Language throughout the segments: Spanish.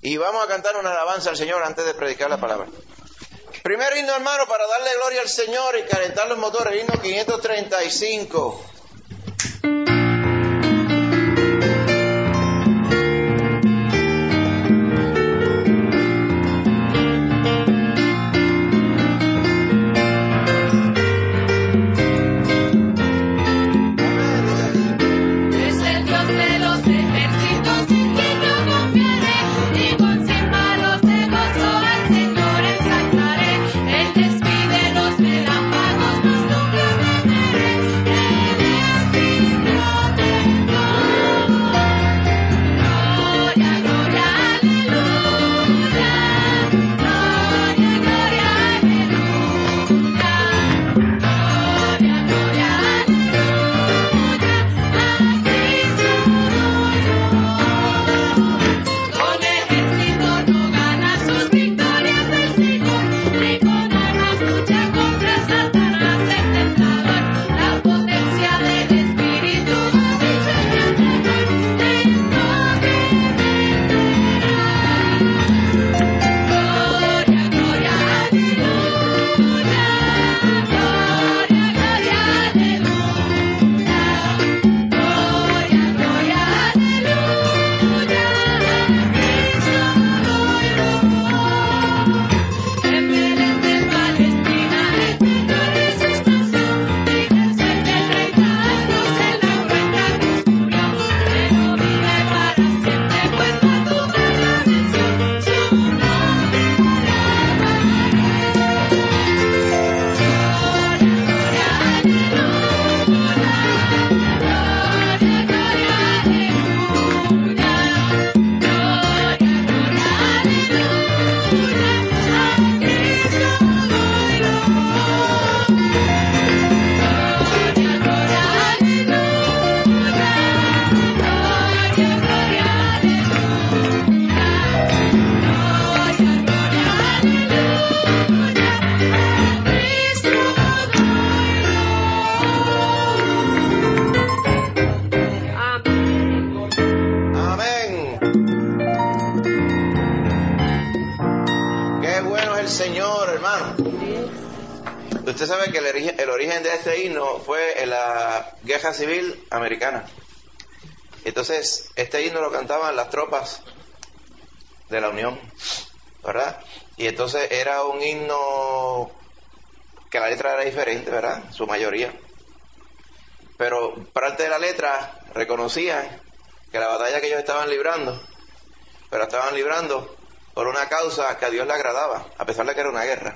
Y vamos a cantar una alabanza al Señor antes de predicar la palabra. Primer himno, hermano, para darle gloria al Señor y calentar los motores, himno 535. Usted sabe que el origen de este himno fue en la Guerra Civil Americana. Entonces, este himno lo cantaban las tropas de la Unión, ¿verdad? Y entonces era un himno que la letra era diferente, ¿verdad? Su mayoría. Pero parte de la letra reconocían que la batalla que ellos estaban librando, pero estaban librando por una causa que a Dios le agradaba, a pesar de que era una guerra.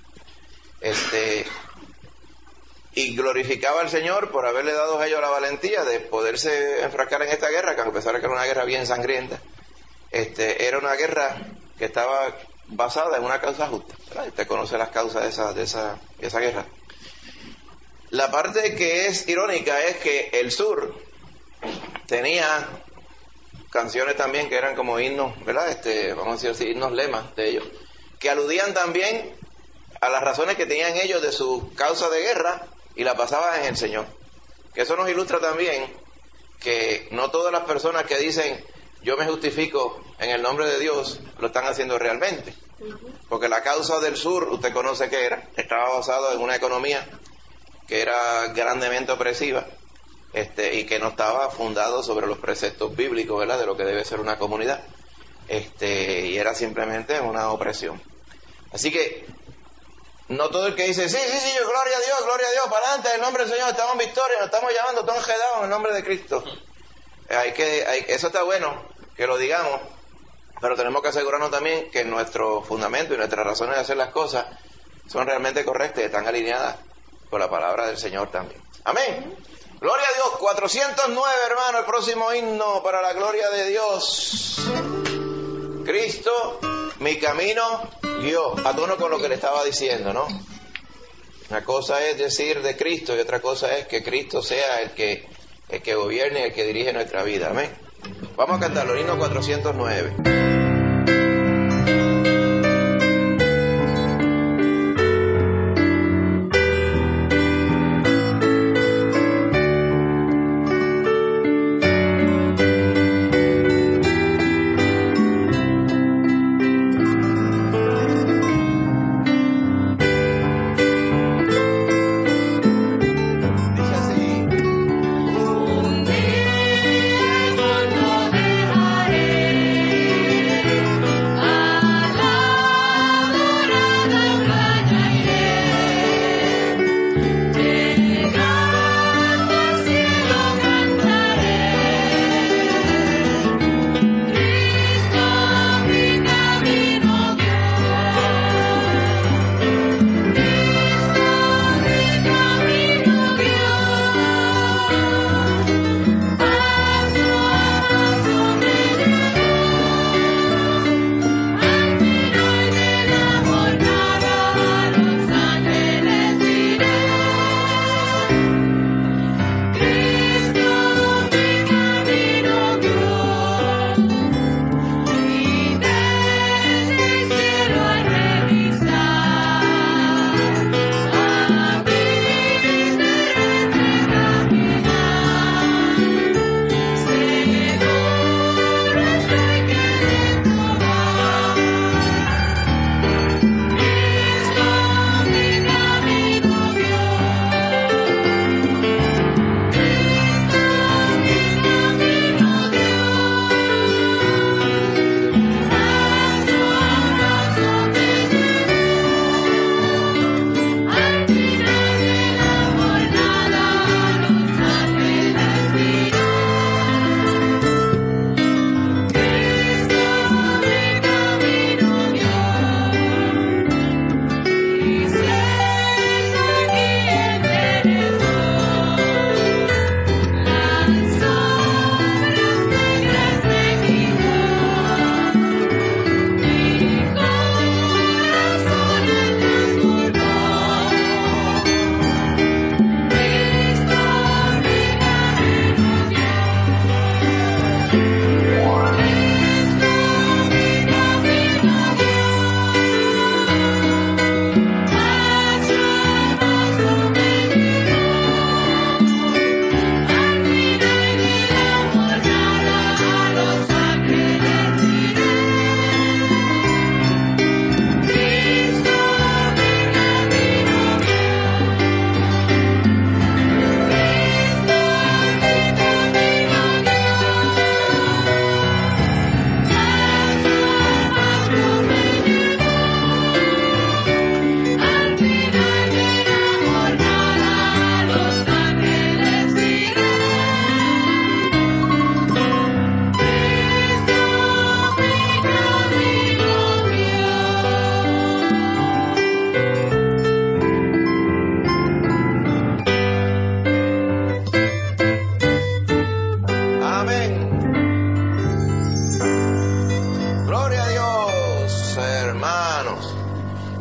Y glorificaba al Señor por haberle dado a ellos la valentía de poderse enfrascar en esta guerra, que a pesar de que era una guerra bien sangrienta, era una guerra que estaba basada en una causa justa, ¿verdad? Usted conoce las causas de esa guerra. La parte que es irónica es que el sur tenía canciones también que eran como himnos, ¿verdad? Vamos a decir así, himnos lemas de ellos, que aludían también a las razones que tenían ellos de su causa de guerra y la pasaban en el Señor. Que eso nos ilustra también que no todas las personas que dicen yo me justifico en el nombre de Dios lo están haciendo realmente. Porque la causa del sur, usted conoce que estaba basado en una economía que era grandemente opresiva, y que no estaba fundado sobre los preceptos bíblicos, ¿verdad?, de lo que debe ser una comunidad, y era simplemente una opresión. Así que no todo el que dice, sí, gloria a Dios, para adelante, en el nombre del Señor, estamos en victoria, nos estamos llamando todos quedados en el nombre de Cristo. Eso está bueno, que lo digamos, pero tenemos que asegurarnos también que nuestro fundamento y nuestras razones de hacer las cosas son realmente correctas y están alineadas con la palabra del Señor también. Amén. Gloria a Dios. 409, hermano, el próximo himno para la gloria de Dios. Cristo, mi camino guió. A tono con lo que le estaba diciendo, ¿no? Una cosa es decir de Cristo y otra cosa es que Cristo sea el que gobierne y el que dirige nuestra vida. Amén. Vamos a cantarlo, el himno 409.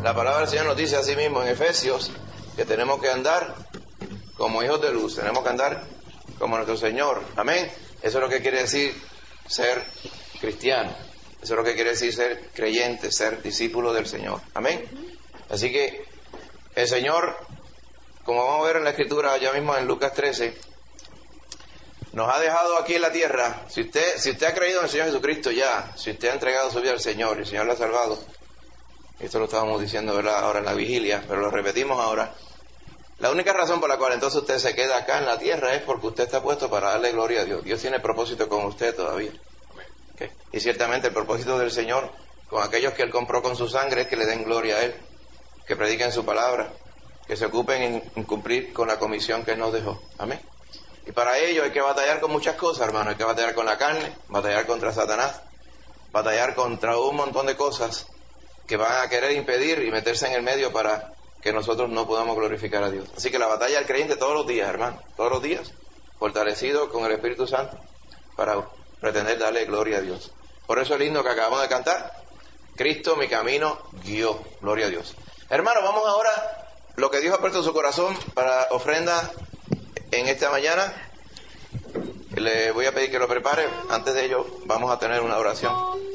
La palabra del Señor nos dice así mismo en Efesios que tenemos que andar como hijos de luz, tenemos que andar como nuestro Señor. Amén. Eso es lo que quiere decir ser cristiano. Eso es lo que quiere decir ser creyente, ser discípulo del Señor. Amén. Así que el Señor, como vamos a ver en la Escritura ya mismo en Lucas 13, nos ha dejado aquí en la tierra. Si usted ha creído en el Señor Jesucristo ya, si usted ha entregado su vida al Señor y el Señor lo ha salvado, esto lo estábamos diciendo, ¿verdad?, ahora en la vigilia, pero lo repetimos ahora. La única razón por la cual entonces usted se queda acá en la tierra es porque usted está puesto para darle gloria a Dios. Dios tiene propósito con usted todavía. ¿Okay? Y ciertamente el propósito del Señor con aquellos que Él compró con su sangre es que le den gloria a Él, que prediquen su palabra, que se ocupen en cumplir con la comisión que Él nos dejó. Amén. Y para ello hay que batallar con muchas cosas, hermano. Hay que batallar con la carne, batallar contra Satanás, batallar contra un montón de cosas que van a querer impedir y meterse en el medio para que nosotros no podamos glorificar a Dios. Así que la batalla del creyente todos los días, hermano, todos los días, fortalecido con el Espíritu Santo para pretender darle gloria a Dios. Por eso el himno que acabamos de cantar, Cristo mi camino guió, gloria a Dios. Hermano, vamos ahora, lo que Dios ha puesto en su corazón para ofrenda en esta mañana, le voy a pedir que lo prepare. Antes de ello vamos a tener una oración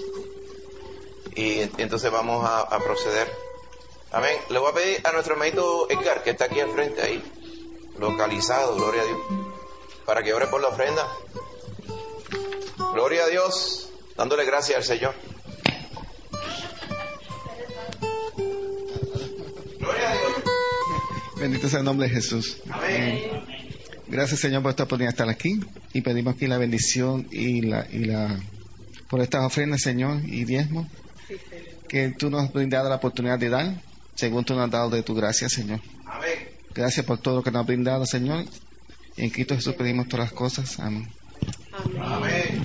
y entonces vamos a proceder. Amén. Le voy a pedir a nuestro hermanito Edgar, que está aquí al frente, ahí, localizado, gloria a Dios, para que ore por la ofrenda. Gloria a Dios, dándole gracias al Señor. Gloria a Dios. Bendito sea el nombre de Jesús. Amén. Gracias, Señor, por esta oportunidad de estar aquí, y pedimos aquí la bendición y la por estas ofrendas, Señor, y diezmos que tú nos has brindado la oportunidad de dar, según tú nos has dado de tu gracia, Señor. Amén. Gracias por todo lo que nos has brindado, Señor. En Cristo Jesús pedimos todas las cosas. Amén. Amén.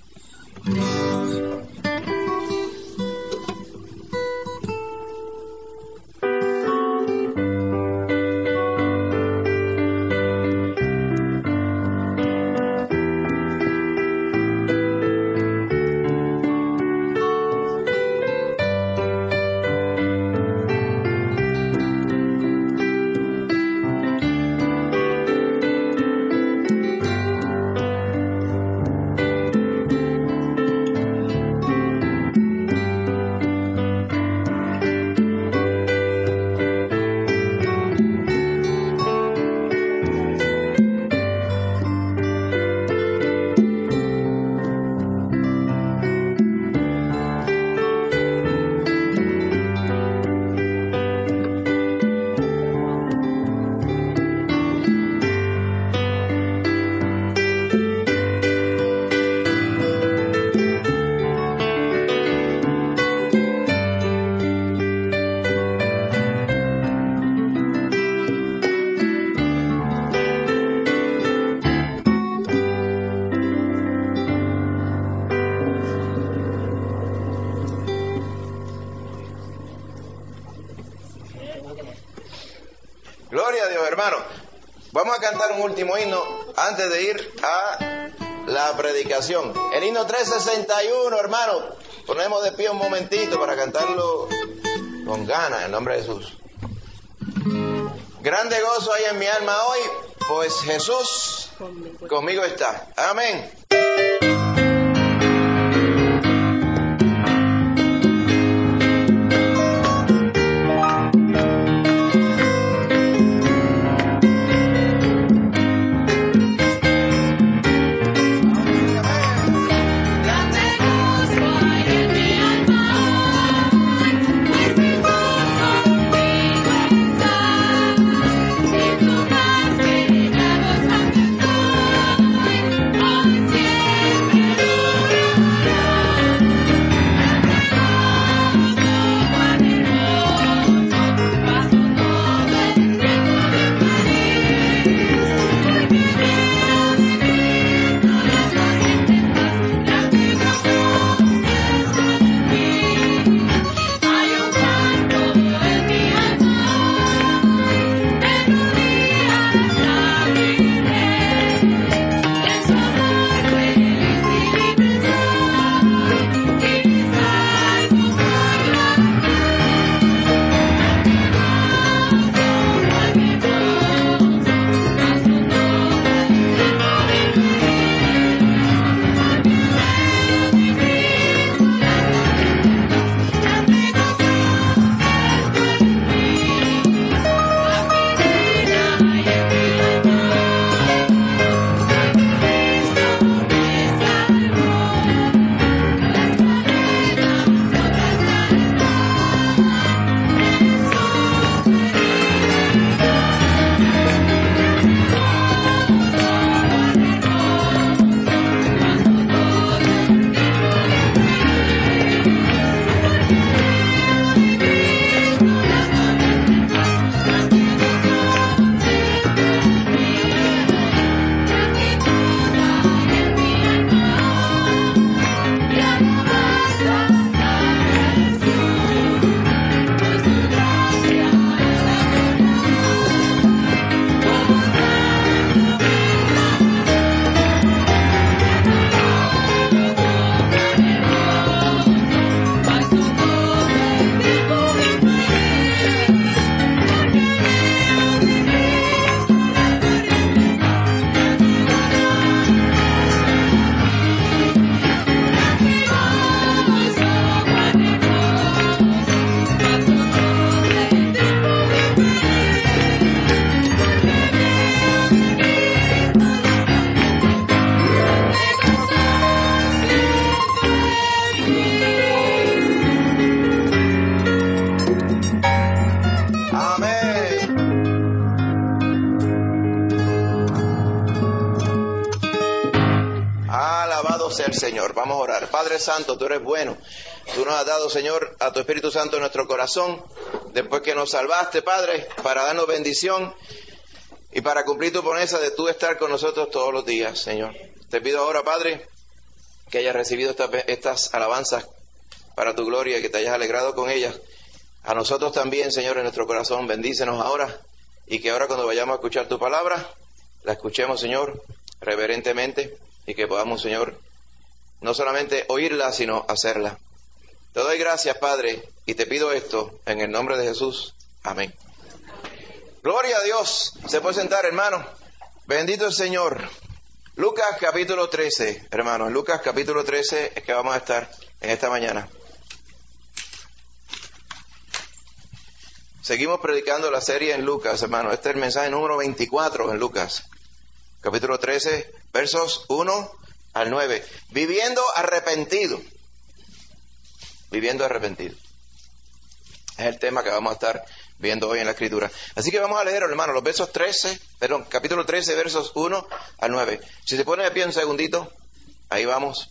Gloria a Dios, hermano. Vamos a cantar un último himno antes de ir a la predicación. El himno 361, hermano. Ponemos de pie un momentito para cantarlo con ganas, en nombre de Jesús. Grande gozo hay en mi alma hoy, pues Jesús conmigo está. Amén. Oh, Señor. Vamos a orar. Padre Santo, tú eres bueno. Tú nos has dado, Señor, a tu Espíritu Santo en nuestro corazón, después que nos salvaste, Padre, para darnos bendición y para cumplir tu promesa de tú estar con nosotros todos los días, Señor. Te pido ahora, Padre, que hayas recibido estas alabanzas para tu gloria y que te hayas alegrado con ellas. A nosotros también, Señor, en nuestro corazón, bendícenos ahora, y que ahora cuando vayamos a escuchar tu palabra, la escuchemos, Señor, reverentemente, y que podamos, Señor, no solamente oírla, sino hacerla. Te doy gracias, Padre, y te pido esto en el nombre de Jesús. Amén. Gloria a Dios. Se puede sentar, hermano. Bendito el Señor. Lucas capítulo 13, hermanos. Lucas capítulo 13 es que vamos a estar en esta mañana. Seguimos predicando la serie en Lucas, hermano. Este es el mensaje número 24 en Lucas. Capítulo 13, versos 1 al 9. Viviendo arrepentido. Viviendo arrepentido. Es el tema que vamos a estar viendo hoy en la Escritura. Así que vamos a leer, hermano, los versos capítulo 13, versos 1 al 9. Si se pone de pie un segundito, ahí vamos.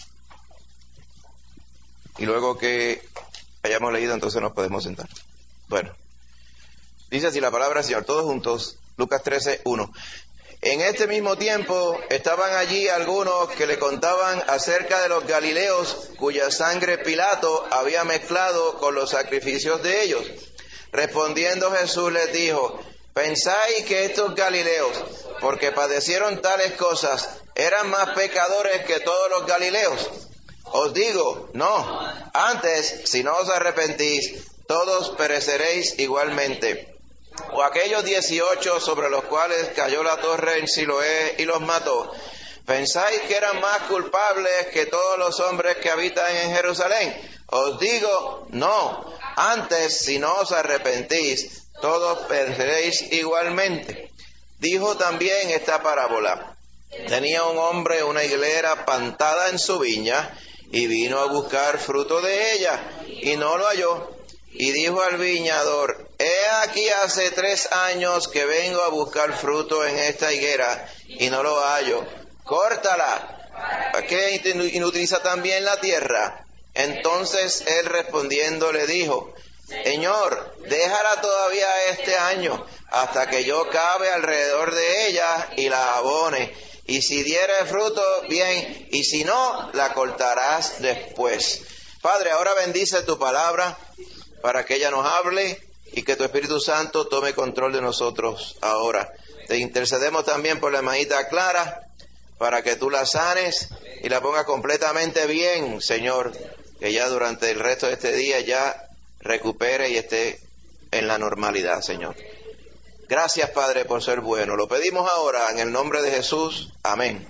Y luego que hayamos leído, entonces nos podemos sentar. Bueno. Dice así la palabra del Señor, todos juntos, Lucas 13, 1. En este mismo tiempo estaban allí algunos que le contaban acerca de los galileos cuya sangre Pilato había mezclado con los sacrificios de ellos. Respondiendo Jesús les dijo, ¿pensáis que estos galileos, porque padecieron tales cosas, eran más pecadores que todos los galileos? Os digo, no, antes, si no os arrepentís, todos pereceréis igualmente. O aquellos 18 sobre los cuales cayó la torre en Siloé y los mató, ¿pensáis que eran más culpables que todos los hombres que habitan en Jerusalén? Os digo, no, antes, si no os arrepentís, todos pereceréis igualmente. Dijo también esta parábola. Tenía un hombre una higuera plantada en su viña, y vino a buscar fruto de ella, y no lo halló. Y dijo al viñador, he aquí hace 3 años que vengo a buscar fruto en esta higuera, y no lo hallo. Córtala, ¿para qué inutiliza también la tierra? Entonces él respondiendo le dijo, Señor, déjala todavía este año, hasta que yo cabe alrededor de ella y la abone. Y si diere fruto, bien, y si no, la cortarás después. Padre, ahora bendice tu palabra para que ella nos hable y que tu Espíritu Santo tome control de nosotros ahora. Te intercedemos también por la hermanita Clara, para que tú la sanes y la pongas completamente bien, Señor, que ya durante el resto de este día ya recupere y esté en la normalidad, Señor. Gracias, Padre, por ser bueno. Lo pedimos ahora en el nombre de Jesús. Amén.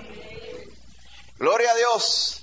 Gloria a Dios.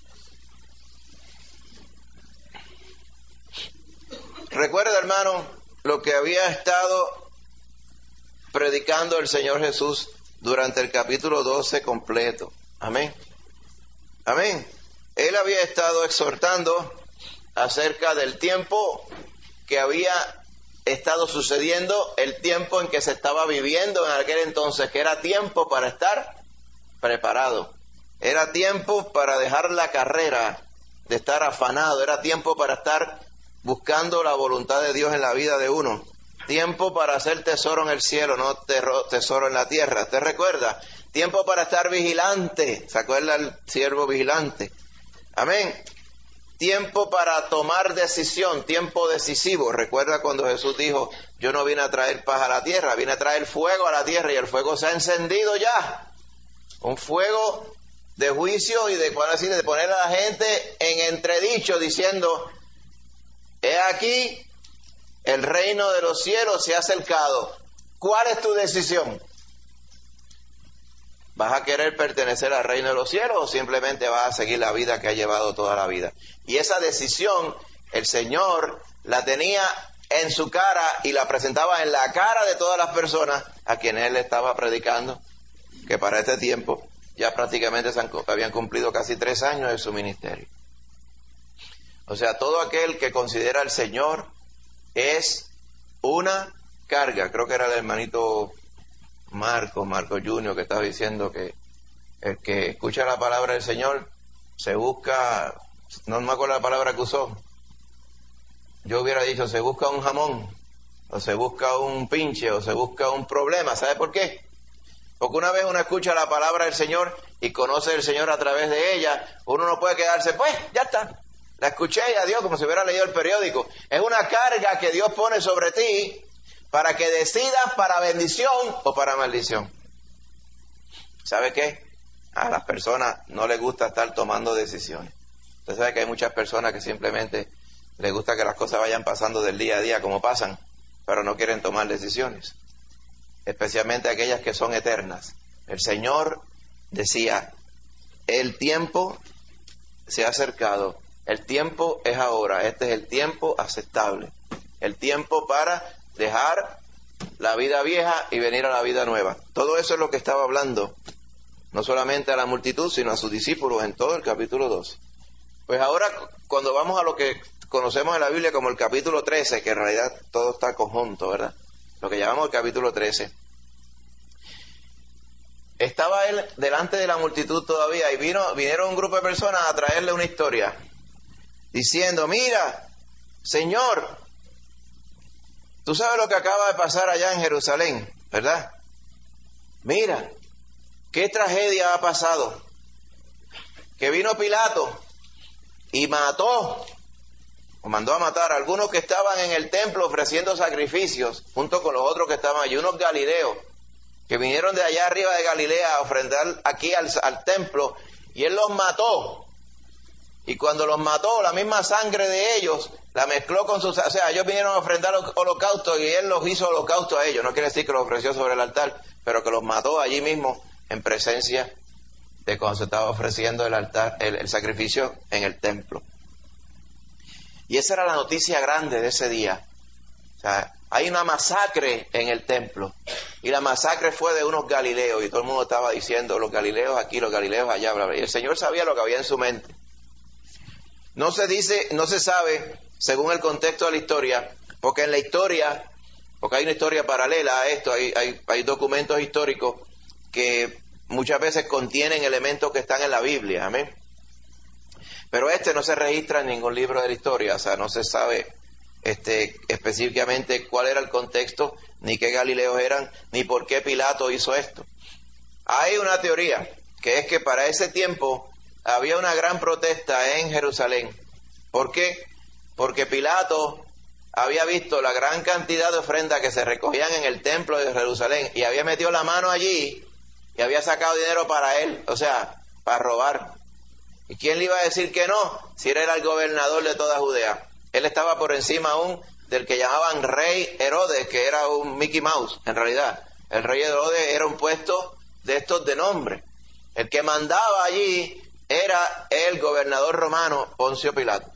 Recuerda, hermano, lo que había estado predicando el Señor Jesús durante el capítulo 12 completo. Amén. Amén. Él había estado exhortando acerca del tiempo que había estado sucediendo, el tiempo en que se estaba viviendo en aquel entonces, que era tiempo para estar preparado. Era tiempo para dejar la carrera, de estar afanado. Era tiempo para estar buscando la voluntad de Dios en la vida de uno. Tiempo para hacer tesoro en el cielo, no tesoro en la tierra. ¿Te recuerda? Tiempo para estar vigilante. ¿Se acuerda el siervo vigilante? Amén. Tiempo para tomar decisión, tiempo decisivo. Recuerda cuando Jesús dijo, yo no vine a traer paz a la tierra, vine a traer fuego a la tierra, y el fuego se ha encendido ya. Un fuego de juicio y de poner a la gente en entredicho, diciendo, he aquí, el reino de los cielos se ha acercado. ¿Cuál es tu decisión? ¿Vas a querer pertenecer al reino de los cielos o simplemente vas a seguir la vida que ha llevado toda la vida? Y esa decisión el Señor la tenía en su cara y la presentaba en la cara de todas las personas a quienes Él estaba predicando, que para este tiempo ya prácticamente habían cumplido casi 3 años de su ministerio. O sea, todo aquel que considera al Señor es una carga. Creo que era el hermanito Marco Junior que estaba diciendo que El que escucha la palabra del Señor se busca, no me acuerdo la palabra que usó, yo hubiera dicho se busca un jamón, o se busca un pinche, o se busca un problema. ¿Sabe por qué? Porque una vez uno escucha la palabra del Señor y conoce al Señor a través de ella, uno no puede quedarse, pues, ya está, la escuché y adiós, como si hubiera leído el periódico. Es una carga que Dios pone sobre ti para que decidas para bendición o para maldición. ¿Sabe qué? A las personas no les gusta estar tomando decisiones. Usted sabe que hay muchas personas que simplemente les gusta que las cosas vayan pasando del día a día como pasan, pero no quieren tomar decisiones, especialmente aquellas que son eternas. El Señor decía, el tiempo se ha acercado, el tiempo es ahora, este es el tiempo aceptable, el tiempo para dejar la vida vieja y venir a la vida nueva. Todo eso es lo que estaba hablando, no solamente a la multitud, sino a sus discípulos en todo el capítulo 2. Pues ahora, cuando vamos a lo que conocemos en la Biblia como el capítulo 13, que en realidad todo está conjunto, ¿verdad? Lo que llamamos el capítulo 13. Estaba él delante de la multitud todavía y vinieron un grupo de personas a traerle una historia, diciendo, mira, Señor, tú sabes lo que acaba de pasar allá en Jerusalén, ¿verdad? Mira, qué tragedia ha pasado. Que vino Pilato y mató, o mandó a matar a algunos que estaban en el templo ofreciendo sacrificios, junto con los otros que estaban allí, unos galileos, que vinieron de allá arriba de Galilea a ofrendar aquí al templo, y él los mató. Y cuando los mató, la misma sangre de ellos la mezcló con sus... O sea, ellos vinieron a ofrendar holocaustos y él los hizo holocausto a ellos. No quiere decir que los ofreció sobre el altar, pero que los mató allí mismo en presencia de cuando se estaba ofreciendo el altar, el sacrificio en el templo. Y esa era la noticia grande de ese día. O sea, hay una masacre en el templo. Y la masacre fue de unos galileos. Y todo el mundo estaba diciendo, los galileos aquí, los galileos allá, bla, bla. Y el Señor sabía lo que había en su mente. No se dice, no se sabe, según el contexto de la historia, porque en la historia, porque hay una historia paralela a esto, hay documentos históricos que muchas veces contienen elementos que están en la Biblia, amén. Pero no se registra en ningún libro de la historia, o sea, no se sabe específicamente cuál era el contexto, ni qué galileos eran, ni por qué Pilato hizo esto. Hay una teoría, que es que para ese tiempo había una gran protesta en Jerusalén. ¿Por qué? Porque Pilato había visto la gran cantidad de ofrendas que se recogían en el templo de Jerusalén y había metido la mano allí y había sacado dinero para él, o sea, para robar. ¿Y quién le iba a decir que no? Si él era el gobernador de toda Judea. Él estaba por encima aún del que llamaban rey Herodes, que era un Mickey Mouse, en realidad. El rey Herodes era un puesto de estos de nombre. El que mandaba allí era el gobernador romano Poncio Pilato.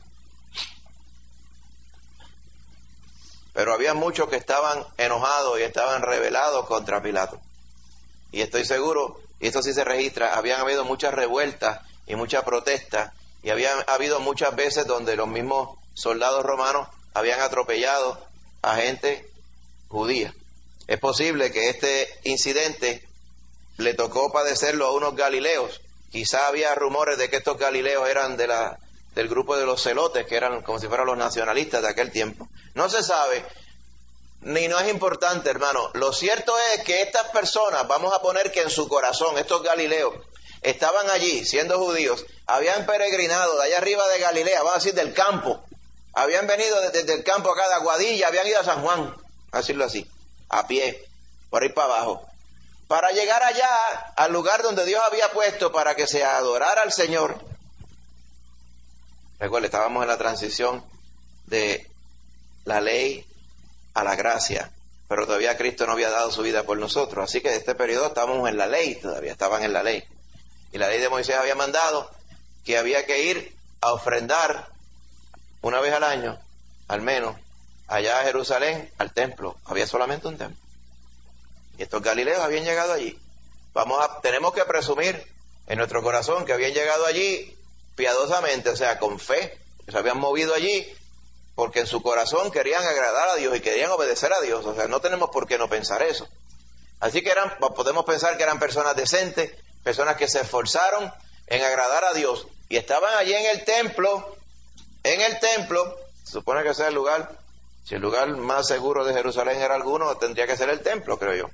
Pero había muchos que estaban enojados y estaban rebelados contra Pilato. Y estoy seguro, y esto sí se registra, habían habido muchas revueltas y muchas protestas, y había habido muchas veces donde los mismos soldados romanos habían atropellado a gente judía. Es posible que este incidente le tocó padecerlo a unos galileos. Quizá había rumores de que estos galileos eran del grupo de los celotes, que eran como si fueran los nacionalistas de aquel tiempo. No se sabe, ni no es importante, hermano. Lo cierto es que estas personas, vamos a poner que en su corazón, estos galileos, estaban allí, siendo judíos, habían peregrinado de allá arriba de Galilea, vamos a decir del campo, habían venido desde el campo acá de Aguadilla, habían ido a San Juan, a decirlo así, a pie, por ahí para abajo, para llegar allá al lugar donde Dios había puesto para que se adorara al Señor. Recuerden, estábamos en la transición de la ley a la gracia, pero todavía Cristo no había dado su vida por nosotros, así que en este periodo estábamos en la ley, todavía estaban en la ley. Y la ley de Moisés había mandado que había que ir a ofrendar una vez al año, al menos, allá a Jerusalén, al templo. Había solamente un templo. Y estos galileos habían llegado allí. Tenemos que presumir en nuestro corazón que habían llegado allí piadosamente, o sea, con fe. Se habían movido allí porque en su corazón querían agradar a Dios y querían obedecer a Dios. O sea, no tenemos por qué no pensar eso. Así que podemos pensar que eran personas decentes, personas que se esforzaron en agradar a Dios y estaban allí en el templo, se supone que sea el lugar, si el lugar más seguro de Jerusalén era alguno, tendría que ser el templo, creo yo.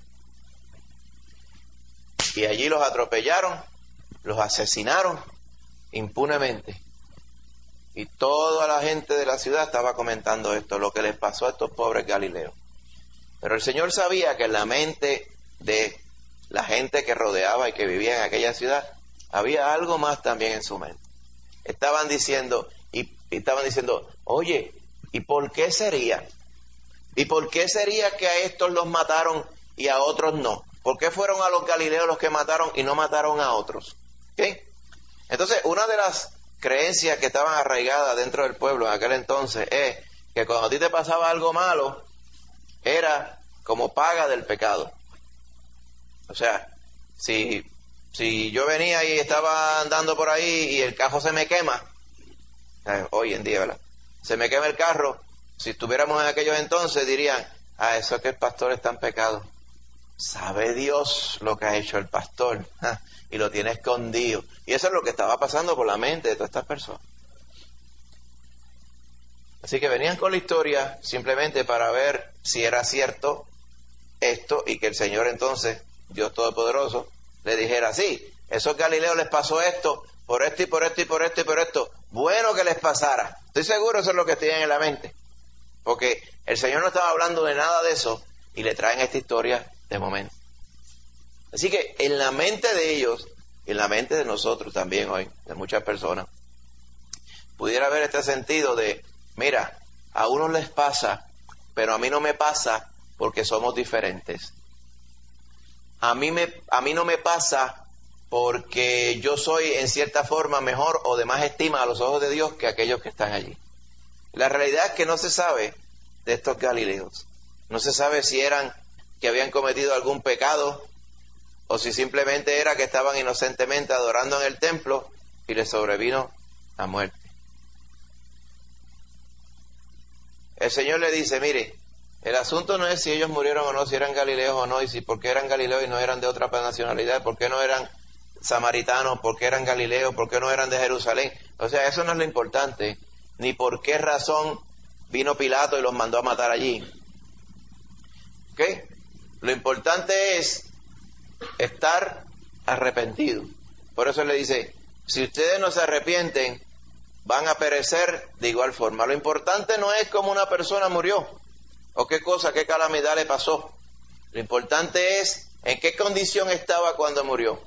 Y allí los atropellaron, los asesinaron impunemente. Y toda la gente de la ciudad estaba comentando esto, lo que les pasó a estos pobres galileos. Pero el Señor sabía que en la mente de la gente que rodeaba y que vivía en aquella ciudad, había algo más también en su mente. Estaban diciendo, oye, ¿y por qué sería? ¿Y por qué sería que a estos los mataron y a otros no? ¿Por qué fueron a los galileos los que mataron y no mataron a otros? ¿Okay? Entonces, una de las creencias que estaban arraigadas dentro del pueblo en aquel entonces es que cuando a ti te pasaba algo malo, era como paga del pecado. O sea, si yo venía y estaba andando por ahí y el carro se me quema, hoy en día, ¿verdad? Se me quema el carro, si estuviéramos en aquellos entonces dirían, eso es que el pastor está en pecado. Sabe Dios lo que ha hecho el pastor, y lo tiene escondido. Y eso es lo que estaba pasando por la mente de todas estas personas. Así que venían con la historia simplemente para ver si era cierto esto y que el Señor entonces, Dios Todopoderoso, le dijera, sí, esos galileos les pasó esto, por esto y por esto y por esto y por esto. Bueno que les pasara. Estoy seguro eso es lo que tienen en la mente. Porque el Señor no estaba hablando de nada de eso y le traen esta historia de momento. Así que en la mente de ellos, y en la mente de nosotros también hoy, de muchas personas, pudiera haber este sentido de, mira, a unos les pasa, pero a mí no me pasa porque somos diferentes. A mí no me pasa porque yo soy en cierta forma mejor o de más estima a los ojos de Dios que aquellos que están allí. La realidad es que no se sabe de estos galileos. No se sabe si eran que habían cometido algún pecado o si simplemente era que estaban inocentemente adorando en el templo y les sobrevino la muerte. El Señor le dice, mire, el asunto no es si ellos murieron o no, si eran galileos o no, y si por qué eran galileos y no eran de otra nacionalidad, por qué no eran samaritanos, por qué eran galileos, por qué no eran de Jerusalén. O sea, eso no es lo importante, ni por qué razón vino Pilato y los mandó a matar allí. ¿Ok? Lo importante es estar arrepentido. Por eso le dice, si ustedes no se arrepienten, van a perecer de igual forma. Lo importante no es cómo una persona murió, o qué cosa, qué calamidad le pasó. Lo importante es en qué condición estaba cuando murió.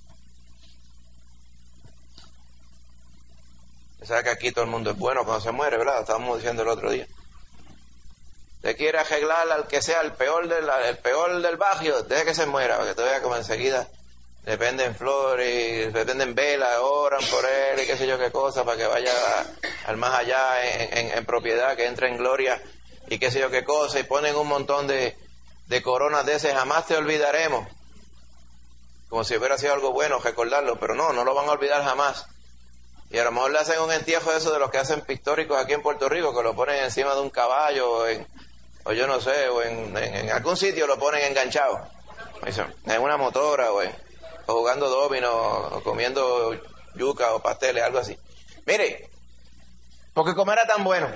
¿Sabes que aquí todo el mundo es bueno cuando se muere, verdad? Estábamos diciendo el otro día. Usted quiere arreglar al que sea el peor del barrio, deje que se muera, porque todavía como enseguida le venden flores, le venden velas, oran por él y qué sé yo qué cosa, para que vaya al más allá en propiedad, que entre en gloria y qué sé yo qué cosa, y ponen un montón de coronas de ese, jamás te olvidaremos. Como si hubiera sido algo bueno recordarlo, pero no lo van a olvidar jamás. Y a lo mejor le hacen un entierro de eso de los que hacen pictóricos aquí en Puerto Rico, que lo ponen encima de un caballo, o yo no sé, o en algún sitio lo ponen enganchado, en una motora, o jugando domino, o comiendo yuca o pasteles, algo así. Mire, porque como era tan bueno,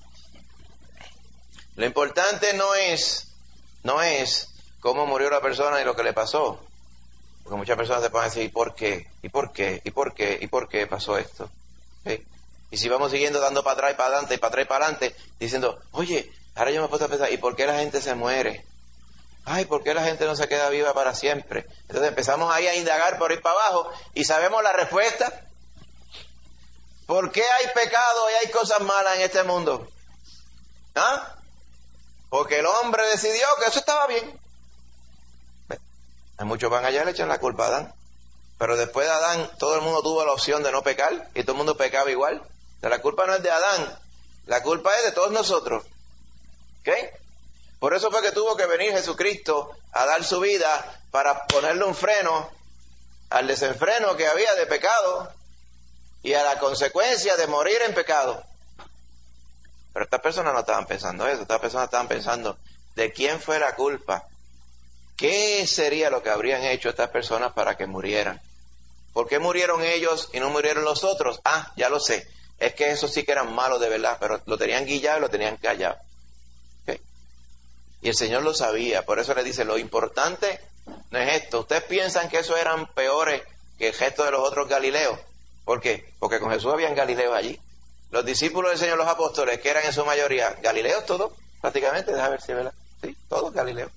lo importante no es cómo murió la persona y lo que le pasó. Porque muchas personas se pueden decir, ¿y por qué? ¿Y por qué? ¿Y por qué? ¿Y por qué pasó esto? ¿Sí? Y si vamos siguiendo dando para atrás y para adelante y para atrás y para adelante, diciendo, oye, ahora yo me he puesto a pensar, ¿y por qué la gente se muere? Ay, ¿por qué la gente no se queda viva para siempre? Entonces empezamos ahí a indagar por ir para abajo y sabemos la respuesta. ¿Por qué hay pecado y hay cosas malas en este mundo? ¿Ah? Porque el hombre decidió que eso estaba bien. Hay muchos van allá y le echan la culpa a Adán. Pero después de Adán, todo el mundo tuvo la opción de no pecar y todo el mundo pecaba igual. O sea, la culpa no es de Adán, la culpa es de todos nosotros. ¿Ok? Por eso fue que tuvo que venir Jesucristo a dar su vida para ponerle un freno al desenfreno que había de pecado y a la consecuencia de morir en pecado. Pero estas personas no estaban pensando eso, estas personas estaban pensando de quién fue la culpa. ¿Qué sería lo que habrían hecho estas personas para que murieran? ¿por qué murieron ellos y no murieron los otros? Ah, ya lo sé. Es que esos sí que eran malos de verdad, pero lo tenían guillado y lo tenían callado. ¿Okay? Y el Señor lo sabía, por eso le dice, lo importante no es esto. Ustedes piensan que esos eran peores que el resto de los otros Galileos. ¿Por qué? Porque con Jesús habían Galileos allí. Los discípulos del Señor, los apóstoles, que eran en su mayoría Galileos todos, prácticamente, déjame ver si es verdad. Sí, todos Galileos.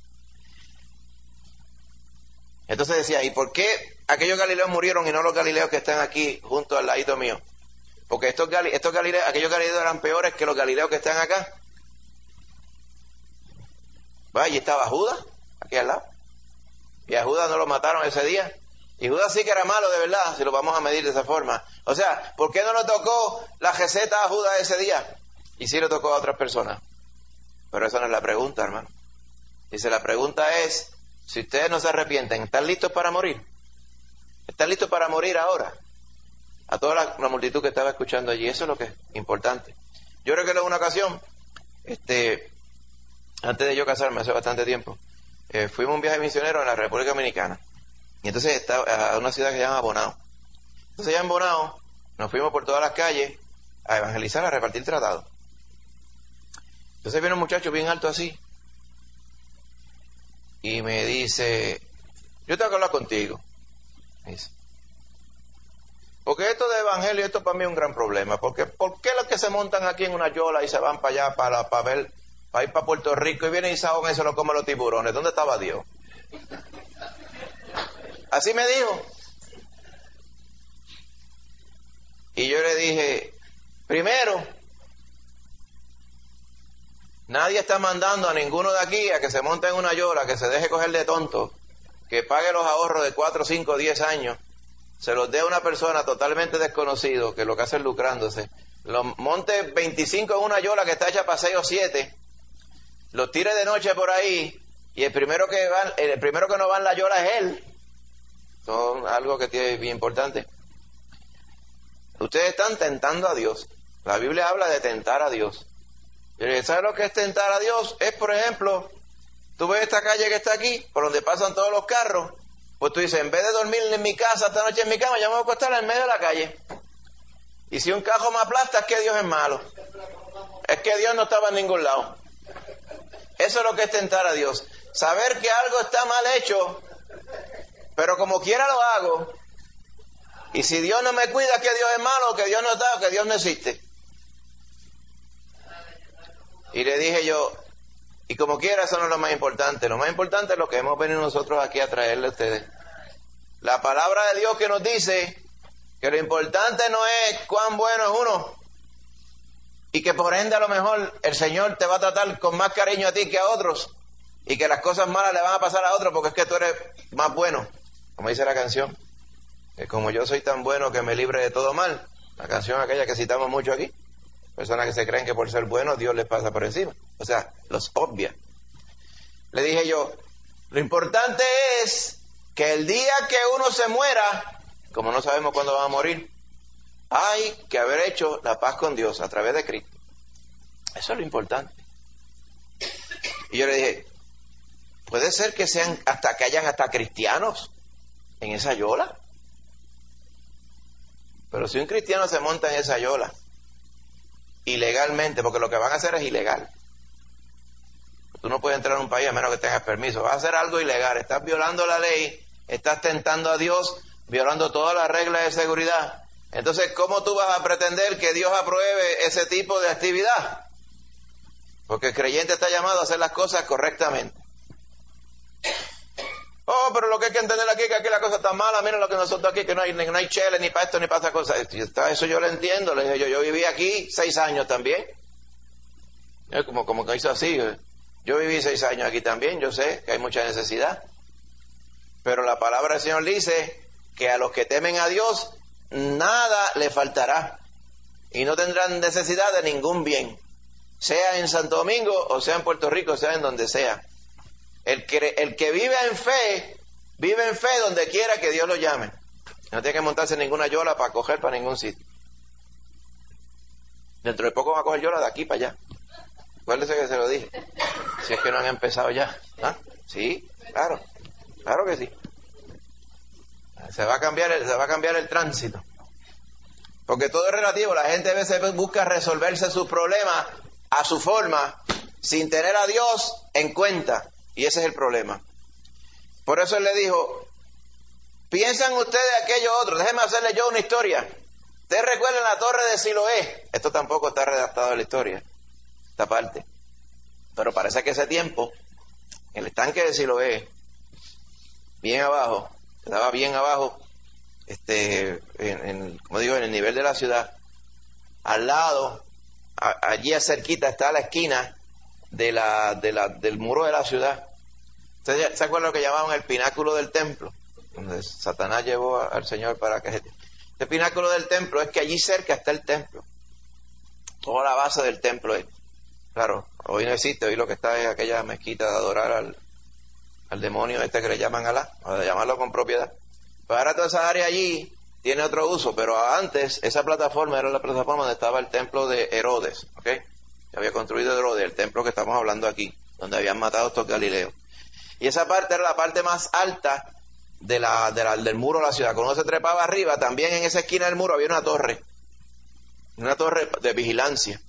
Entonces decía, ¿y por qué aquellos Galileos murieron y no los Galileos que están aquí junto al ladito mío? Porque estos Galileos, aquellos Galileos eran peores que los Galileos que están acá. Va, allí estaba Judas, aquí al lado. Y a Judas no lo mataron ese día. Y Judas sí que era malo de verdad, si lo vamos a medir de esa forma. O sea, ¿por qué no le tocó la receta a Judas ese día? Y sí le tocó a otras personas. Pero esa no es la pregunta, hermano. Dice, la pregunta es, si ustedes no se arrepienten, ¿están listos para morir? ¿Están listos para morir ahora? A toda la multitud que estaba escuchando allí, eso es lo que es importante. Yo creo que en una ocasión, antes de yo casarme, hace bastante tiempo, fuimos a un viaje misionero en la República Dominicana. Y entonces estaba a una ciudad que se llama Bonao. Entonces allá en Bonao nos fuimos por todas las calles a evangelizar, a repartir tratados. Entonces viene un muchacho bien alto así y me dice, yo tengo que hablar contigo. Me dice, porque esto de evangelio, esto para mí es un gran problema. Porque ¿por qué los que se montan aquí en una yola y se van para allá para ir para Puerto Rico y vienen y se ahogan y se lo comen los tiburones? ¿Dónde estaba Dios? Así me dijo. Y yo le dije, primero, nadie está mandando a ninguno de aquí a que se monte en una yola, que se deje coger de tonto, que pague los ahorros de 4, 5, 10 años, se los dé a una persona totalmente desconocido, que lo que hace es lucrándose, los monte 25 en una yola que está hecha para 6 o 7, los tire de noche por ahí, y el primero que no va en la yola es él. Son algo que tiene bien importante. Ustedes están tentando a Dios. La Biblia habla de tentar a Dios. ¿Sabes lo que es tentar a Dios? Es, por ejemplo, tú ves esta calle que está aquí, por donde pasan todos los carros, pues tú dices, en vez de dormir en mi casa esta noche en mi cama, yo me voy a acostar en medio de la calle. Y si un carro me aplasta, es que Dios es malo. Es que Dios no estaba en ningún lado. Eso es lo que es tentar a Dios. Saber que algo está mal hecho, pero como quiera lo hago. Y si Dios no me cuida, que Dios es malo, que Dios no está, que Dios no existe. Y le dije yo, y como quiera, eso no es lo más importante. Lo más importante es lo que hemos venido nosotros aquí a traerle a ustedes. La palabra de Dios que nos dice que lo importante no es cuán bueno es uno, y que por ende a lo mejor el Señor te va a tratar con más cariño a ti que a otros, y que las cosas malas le van a pasar a otros porque es que tú eres más bueno. Como dice la canción, que como yo soy tan bueno que me libre de todo mal. La canción aquella que citamos mucho aquí. Personas que se creen que por ser buenos Dios les pasa por encima. O sea, los obvia. Le dije yo, lo importante es que el día que uno se muera, como no sabemos cuándo va a morir, hay que haber hecho la paz con Dios a través de Cristo. Eso es lo importante. Y yo le dije, puede ser que hayan hasta cristianos en esa yola. Pero si un cristiano se monta en esa yola ilegalmente, porque lo que van a hacer es ilegal. Tú no puedes entrar a un país a menos que tengas permiso. Vas a hacer algo ilegal. Estás violando la ley, estás tentando a Dios, violando todas las reglas de seguridad. Entonces, ¿cómo tú vas a pretender que Dios apruebe ese tipo de actividad? Porque el creyente está llamado a hacer las cosas correctamente. Oh, pero lo que hay que entender aquí es que aquí la cosa está mala. Miren lo que nosotros aquí, que no hay chele ni para esto ni para esa cosa. Eso yo lo entiendo. Le dije yo viví aquí 6 años también. Como que hizo así. Yo viví 6 años aquí también. Yo sé que hay mucha necesidad. Pero la palabra del Señor dice que a los que temen a Dios nada le faltará. Y no tendrán necesidad de ningún bien. Sea en Santo Domingo o sea en Puerto Rico, sea en donde sea. El que vive en fe donde quiera que Dios lo llame. No tiene que montarse en ninguna yola para coger para ningún sitio. Dentro de poco va a coger yola de aquí para allá. Acuérdese que se lo dije. Si es que no han empezado ya. ¿Ah? Sí, claro. Claro que sí. Se va a cambiar el tránsito. Porque todo es relativo. La gente a veces busca resolverse sus problemas a su forma, sin tener a Dios en cuenta. Y ese es el problema. Por eso él le dijo, piensan ustedes aquello otro. Déjenme hacerle yo una historia. Ustedes recuerdan la torre de Siloé. Esto tampoco está redactado en la historia, esta parte. Pero parece que ese tiempo, el estanque de Siloé, bien abajo, estaba bien abajo, como digo, en el nivel de la ciudad. Al lado, allí cerquita está la esquina del muro de la ciudad. ¿Ustedes se acuerdan lo que llamaban el pináculo del templo? Donde Satanás llevó al Señor para que... Este pináculo del templo es que allí cerca está el templo. Toda la base del templo es. Claro, hoy no existe, hoy lo que está es aquella mezquita de adorar al demonio que le llaman Alá, o de llamarlo con propiedad. Pues ahora toda esa área allí tiene otro uso, pero antes esa plataforma era la plataforma donde estaba el templo de Herodes, ¿ok? Que había construido Herodes, el templo que estamos hablando aquí, donde habían matado a estos galileos. Y esa parte era la parte más alta del muro de la ciudad. Cuando uno se trepaba arriba, también en esa esquina del muro había una torre de vigilancia.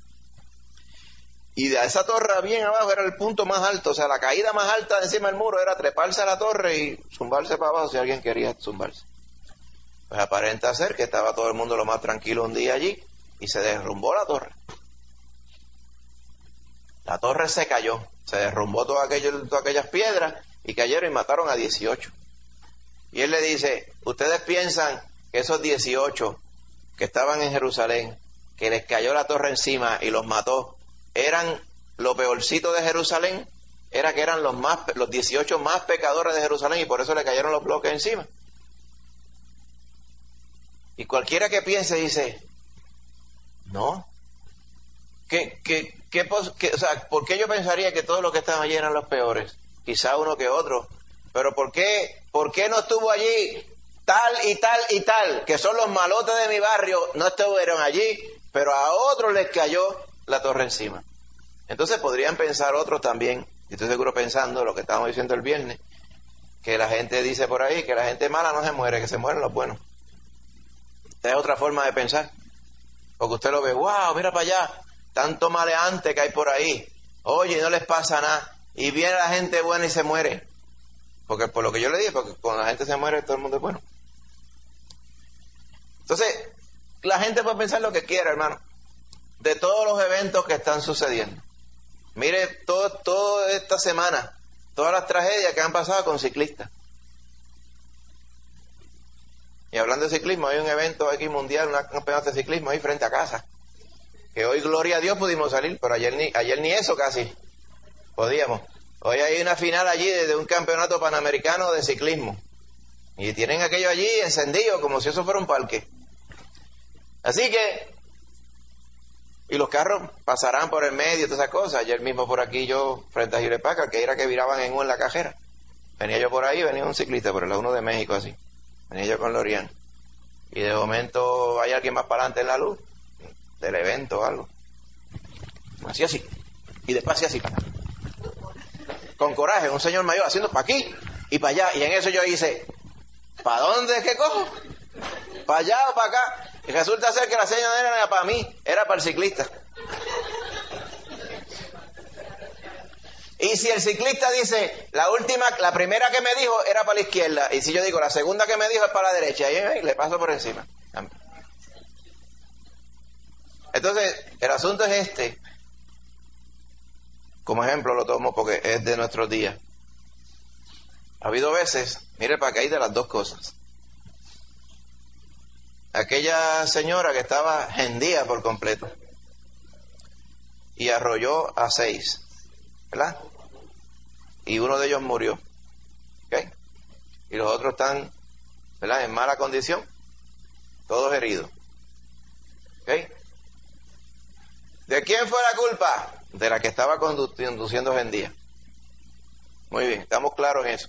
Y de esa torre bien abajo era el punto más alto, o sea, la caída más alta de encima del muro era treparse a la torre y zumbarse para abajo si alguien quería zumbarse. Pues aparenta ser que estaba todo el mundo lo más tranquilo un día allí y se derrumbó la torre. La torre se cayó, se derrumbó todas aquellas piedras y cayeron y mataron a 18. Y él le dice, ¿ustedes piensan que esos 18 que estaban en Jerusalén, que les cayó la torre encima y los mató, eran lo peorcito de Jerusalén? Era que eran los 18 más pecadores de Jerusalén y por eso le cayeron los bloques encima. Y cualquiera que piense dice, no, o sea, ¿por qué yo pensaría que todos los que estaban allí eran los peores? Quizá uno que otro, pero ¿por qué no estuvo allí tal y tal y tal, que son los malotes de mi barrio, no estuvieron allí, pero a otros les cayó la torre encima? Entonces podrían pensar otros también, y estoy seguro pensando lo que estábamos diciendo el viernes, que la gente dice por ahí que la gente mala no se muere, que se mueren los buenos. Esta es otra forma de pensar, porque usted lo ve, wow, mira para allá, tanto maleante que hay por ahí, oye, no les pasa nada, y viene la gente buena y se muere, porque por lo que yo le dije, porque cuando la gente se muere todo el mundo es bueno. Entonces, la gente puede pensar lo que quiera, hermano, de todos los eventos que están sucediendo. Mire, toda esta semana, todas las tragedias que han pasado con ciclistas. Y hablando de ciclismo, hay un evento aquí mundial, un campeonato de ciclismo ahí frente a casa. Que hoy, gloria a Dios, pudimos salir, pero ayer ni eso casi podíamos. Hoy hay una final allí de un campeonato panamericano de ciclismo. Y tienen aquello allí encendido como si eso fuera un parque. Así que, y los carros pasarán por el medio, todas esas cosas. Ayer mismo por aquí yo, frente a Gilepaca, que era que viraban en la cajera. Venía yo por ahí, venía un ciclista, por el uno de México así. Venía yo con Lorian. Y de momento hay alguien más para adelante en la luz del evento o algo. Así. Y después así para acá. Con coraje, un señor mayor haciendo para aquí y para allá. Y en eso yo hice, ¿para dónde es que cojo? ¿Para allá o para acá? Y resulta ser que la señal no era para mí, era para el ciclista. Y si el ciclista dice, la primera que me dijo era para la izquierda, y si yo digo, la segunda que me dijo es para la derecha, y le paso por encima. Entonces, el asunto es este. Como ejemplo lo tomo porque es de nuestros días. Ha habido veces, mire para que hay de las dos cosas. Aquella señora que estaba hendida por completo y arrolló a 6, ¿verdad? Y uno de ellos murió, ¿ok? Y los otros están, ¿verdad?, en mala condición, todos heridos, ¿ok? ¿De quién fue la culpa? De la que estaba conduciendo hendida. Muy bien, estamos claros en eso.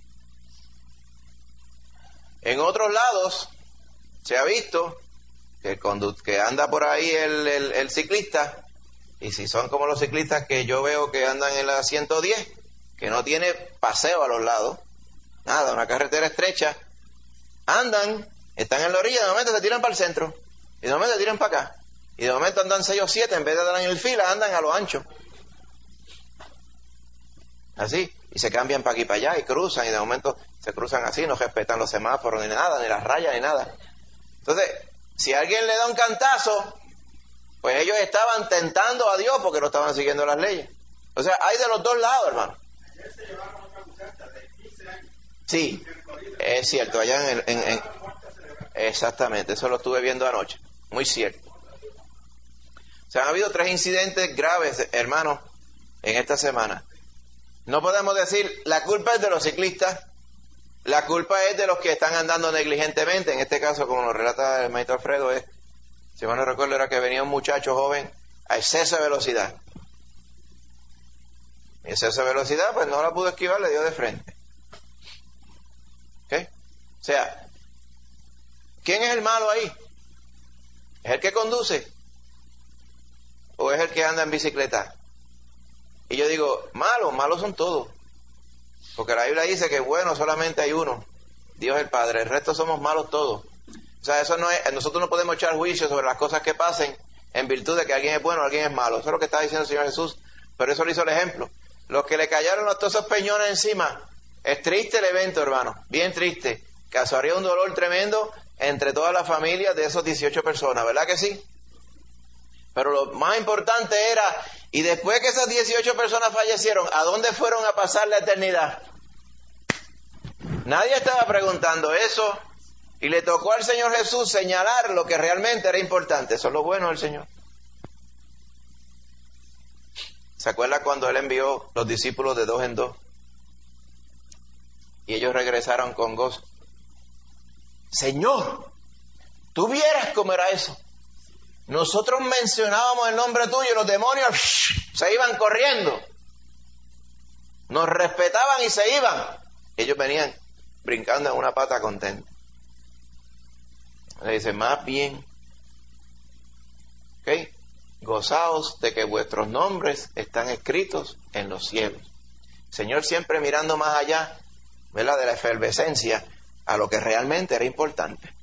En otros lados se ha visto que anda por ahí el ciclista, y si son como los ciclistas que yo veo que andan en la 110, que no tiene paseo a los lados, nada, una carretera estrecha, Andan, están en la orilla, de momento se tiran para el centro, y de momento se tiran para acá, y de momento andan 6 o 7, en vez de andar en el fila, andan a lo ancho. Así, y se cambian para aquí y para allá, y cruzan, y de momento se cruzan así, no respetan los semáforos, ni nada, ni las rayas, ni nada. Entonces, si alguien le da un cantazo, pues ellos estaban tentando a Dios porque no estaban siguiendo las leyes. O sea, hay de los dos lados, hermano. Sí, es cierto, allá exactamente, eso lo estuve viendo anoche, muy cierto. O sea, han habido 3 incidentes graves, hermanos, en esta semana. No podemos decir, la culpa es de los ciclistas, la culpa es de los que están andando negligentemente. En este caso, como nos relata el maestro Alfredo, si mal no recuerdo, era que venía un muchacho joven a exceso de velocidad. Y exceso de velocidad, pues no la pudo esquivar, le dio de frente. ¿Ok? O sea, ¿quién es el malo ahí? ¿Es el que conduce? ¿O es el que anda en bicicleta? Y yo digo, malos son todos. Porque la Biblia dice que bueno solamente hay uno, Dios el Padre, el resto somos malos todos. O sea, eso no es, nosotros no podemos echar juicio sobre las cosas que pasen en virtud de que alguien es bueno o alguien es malo. Eso es lo que está diciendo el Señor Jesús, pero eso le hizo el ejemplo. Los que le cayeron todos esos peñones encima, es triste el evento, hermano, bien triste. Causaría un dolor tremendo entre todas las familias de esos 18 personas, ¿verdad que sí? Pero lo más importante era, y después que esas 18 personas fallecieron, ¿a dónde fueron a pasar la eternidad? Nadie estaba preguntando eso, y le tocó al Señor Jesús señalar lo que realmente era importante. Eso es lo bueno del Señor. ¿Se acuerda cuando Él envió los discípulos de 2 en 2? Y ellos regresaron con gozo. Señor, tú vieras cómo era eso. Nosotros mencionábamos el nombre tuyo y los demonios se iban corriendo. Nos respetaban y se iban. Ellos venían brincando en una pata contentos. Le dice, más bien, ¿ok? Gozaos de que vuestros nombres están escritos en los cielos. Señor siempre mirando más allá, ¿verdad?, de la efervescencia a lo que realmente era importante.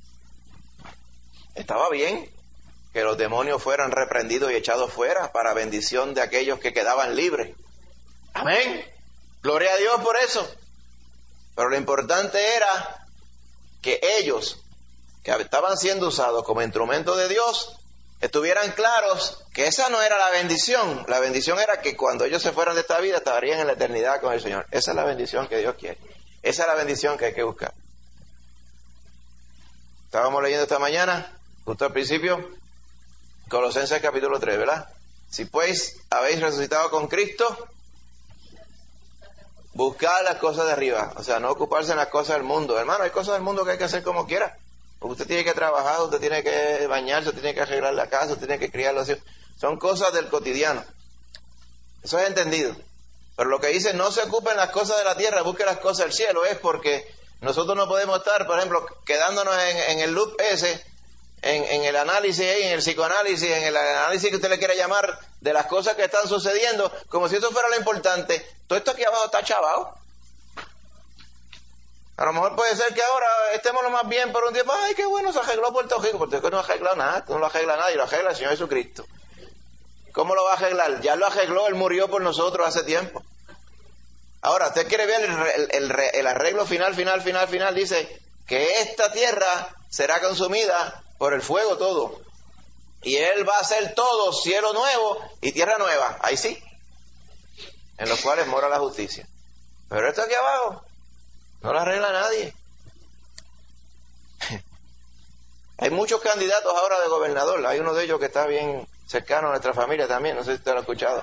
Estaba bien que los demonios fueran reprendidos y echados fuera para bendición de aquellos que quedaban libres. Amén. Gloria a Dios por eso. Pero lo importante era que ellos, que estaban siendo usados como instrumentos de Dios, estuvieran claros que esa no era la bendición. La bendición era que cuando ellos se fueran de esta vida estarían en la eternidad con el Señor. Esa es la bendición que Dios quiere. Esa es la bendición que hay que buscar. Estábamos leyendo esta mañana, justo al principio, Colosenses capítulo 3, ¿verdad? Si pues habéis resucitado con Cristo, buscad las cosas de arriba. O sea, no ocuparse en las cosas del mundo. Hermano, hay cosas del mundo que hay que hacer como quiera. Usted tiene que trabajar, usted tiene que bañarse, usted tiene que arreglar la casa, usted tiene que criar los hijos. Son cosas del cotidiano. Eso es entendido. Pero lo que dice, no se ocupen las cosas de la tierra, busquen las cosas del cielo, es porque nosotros no podemos estar, por ejemplo, quedándonos en el loop ese, en el análisis, en el psicoanálisis, en el análisis que usted le quiera llamar, de las cosas que están sucediendo, como si eso fuera lo importante. Todo esto aquí abajo está chavado. A lo mejor puede ser que ahora estemos lo más bien por un tiempo. Ay, qué bueno, se arregló Puerto Rico. Puerto Rico no ha arreglado nada, no lo arregla nadie, lo arregla el Señor Jesucristo. ¿Cómo lo va a arreglar? Ya lo arregló, Él murió por nosotros hace tiempo. Ahora, usted quiere ver el arreglo final, dice que esta tierra será consumida por el fuego todo. Y Él va a hacer todo, cielo nuevo y tierra nueva. Ahí sí. En los cuales mora la justicia. Pero esto aquí abajo no lo arregla nadie. Hay muchos candidatos ahora de gobernador. Hay uno de ellos que está bien cercano a nuestra familia también. No sé si usted lo ha escuchado.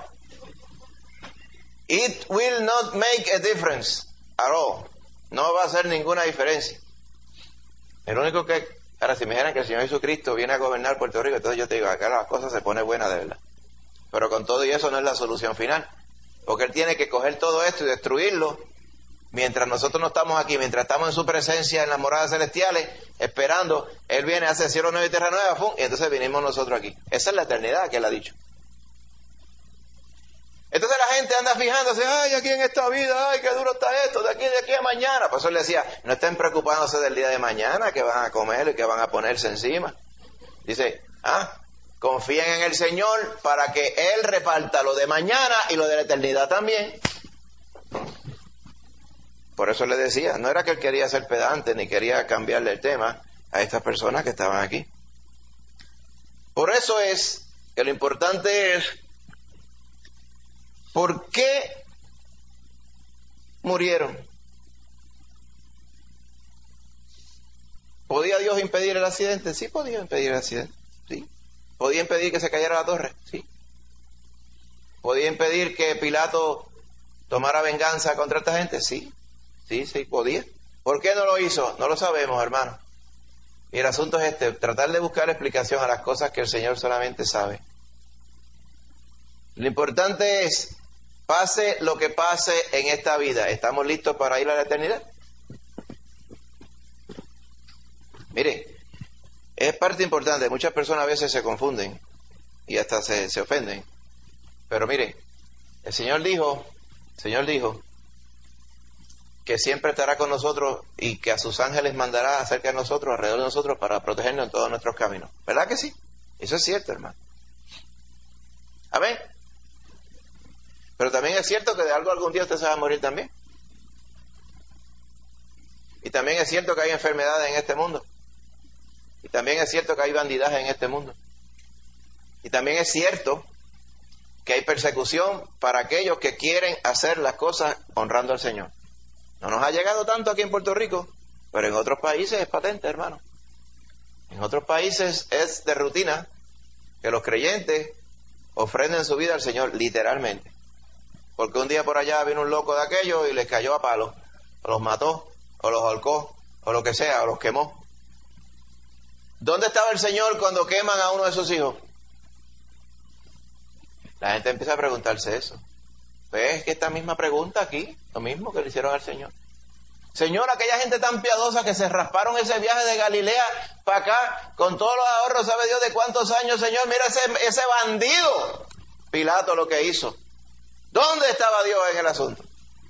It will not make a difference at all. No va a hacer ninguna diferencia. El único que... Ahora, si me dijeran que el Señor Jesucristo viene a gobernar Puerto Rico, entonces yo te digo, acá las cosas se pone buena de verdad. Pero con todo y eso no es la solución final. Porque Él tiene que coger todo esto y destruirlo mientras nosotros no estamos aquí, mientras estamos en su presencia en las moradas celestiales, esperando. Él viene a hacer cielo nuevo y tierra nueva, ¡pum! Y entonces vinimos nosotros aquí. Esa es la eternidad que Él ha dicho. Entonces la gente anda fijándose, ay, aquí en esta vida, ay, qué duro está esto, de aquí a mañana. Por eso le decía, no estén preocupándose del día de mañana, que van a comer y que van a ponerse encima. Dice, confíen en el Señor para que Él reparta lo de mañana y lo de la eternidad también. Por eso le decía, no era que él quería ser pedante ni quería cambiarle el tema a estas personas que estaban aquí. Por eso es que lo importante es, ¿por qué murieron? ¿Podía Dios impedir el accidente? Sí, podía impedir el accidente. Sí. ¿Podía impedir que se cayera la torre? Sí. ¿Podía impedir que Pilato tomara venganza contra esta gente? Sí. Sí, podía. ¿Por qué no lo hizo? No lo sabemos, hermano. Y el asunto es tratar de buscar explicación a las cosas que el Señor solamente sabe. Lo importante es, pase lo que pase en esta vida, ¿estamos listos para ir a la eternidad? Mire, es parte importante. Muchas personas a veces se confunden y hasta se ofenden. Pero mire, el Señor dijo que siempre estará con nosotros y que a sus ángeles mandará acerca de nosotros, alrededor de nosotros, para protegernos en todos nuestros caminos. ¿Verdad que sí? Eso es cierto, hermano. Amén. Pero también es cierto que de algo algún día usted se va a morir también. Y también es cierto que hay enfermedades en este mundo. Y también es cierto que hay bandidaje en este mundo. Y también es cierto que hay persecución para aquellos que quieren hacer las cosas honrando al Señor. No nos ha llegado tanto aquí en Puerto Rico, pero en otros países es patente, hermano. En otros países es de rutina que los creyentes ofrenden su vida al Señor, literalmente. Porque un día por allá vino un loco de aquello y les cayó a palos, o los mató, o los ahorcó, o lo que sea, o los quemó. ¿Dónde estaba el Señor cuando queman a uno de sus hijos? La gente empieza a preguntarse eso. ¿Ves que esta misma pregunta aquí, lo mismo que le hicieron al Señor? Señor, aquella gente tan piadosa que se rasparon ese viaje de Galilea para acá, con todos los ahorros, ¿sabe Dios de cuántos años, Señor? Mira ese bandido. Pilato lo que hizo. ¿Dónde estaba Dios en el asunto?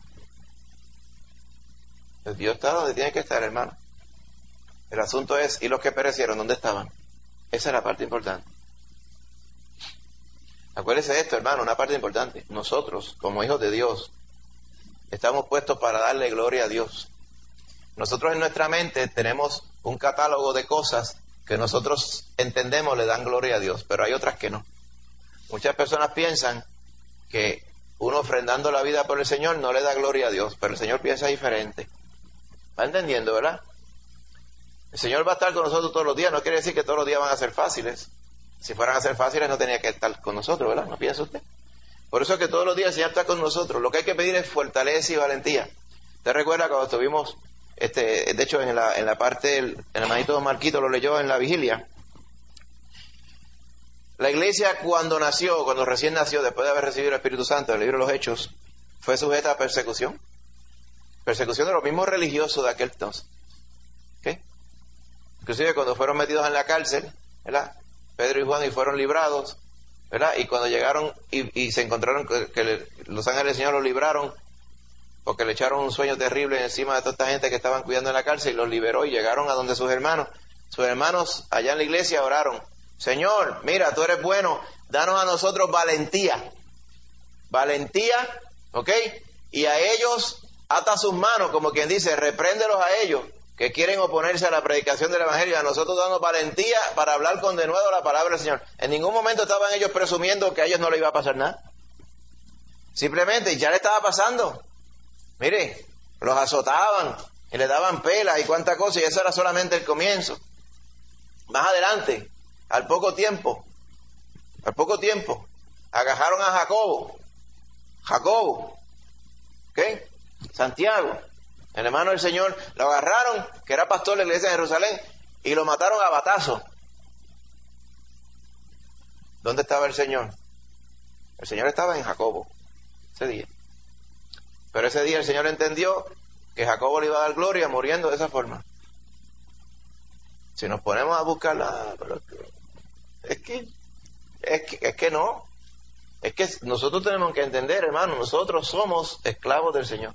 Pues Dios está donde tiene que estar, hermano. El asunto es, ¿y los que perecieron, dónde estaban? Esa es la parte importante. Acuérdese de esto, hermano, una parte importante. Nosotros, como hijos de Dios, estamos puestos para darle gloria a Dios. Nosotros en nuestra mente tenemos un catálogo de cosas que nosotros entendemos le dan gloria a Dios, pero hay otras que no. Muchas personas piensan que uno ofrendando la vida por el Señor no le da gloria a Dios, pero el Señor piensa diferente. ¿Va entendiendo, verdad? El Señor va a estar con nosotros todos los días, no quiere decir que todos los días van a ser fáciles. Si fueran a ser fáciles no tenía que estar con nosotros, ¿verdad? ¿No piensa usted? Por eso es que todos los días el Señor está con nosotros. Lo que hay que pedir es fortaleza y valentía. ¿Usted recuerda cuando estuvimos, de hecho en la parte, el hermanito Don Marquito lo leyó en la vigilia? La iglesia cuando recién nació, después de haber recibido el Espíritu Santo, el libro de los Hechos, fue sujeta a persecución. Persecución de los mismos religiosos de aquel entonces. ¿Okay? Inclusive cuando fueron metidos en la cárcel, ¿verdad? Pedro y Juan y fueron librados, ¿verdad? Y cuando llegaron y se encontraron que los ángeles del Señor los libraron, porque le echaron un sueño terrible encima de toda esta gente que estaban cuidando en la cárcel, y los liberó y llegaron a donde sus hermanos. Sus hermanos allá en la iglesia oraron: Señor, mira, tú eres bueno, danos a nosotros valentía. Valentía, ¿ok? Y a ellos ata sus manos, como quien dice, repréndelos a ellos que quieren oponerse a la predicación del Evangelio, a nosotros dando valentía para hablar con denuedo la palabra del Señor. En ningún momento estaban ellos presumiendo que a ellos no les iba a pasar nada. Simplemente ya le estaba pasando. Mire, los azotaban y les daban pelas y cuánta cosa, y eso era solamente el comienzo. Más adelante, al poco tiempo, agajaron a Jacobo, ¿ok? Santiago, el hermano del Señor, lo agarraron, que era pastor de la iglesia de Jerusalén, y lo mataron a batazo. ¿Dónde estaba el Señor? El Señor estaba en Jacobo, ese día. Pero ese día el Señor entendió que Jacobo le iba a dar gloria muriendo de esa forma. Si nos ponemos a buscarla, es que no. Es que nosotros tenemos que entender, hermano, nosotros somos esclavos del Señor.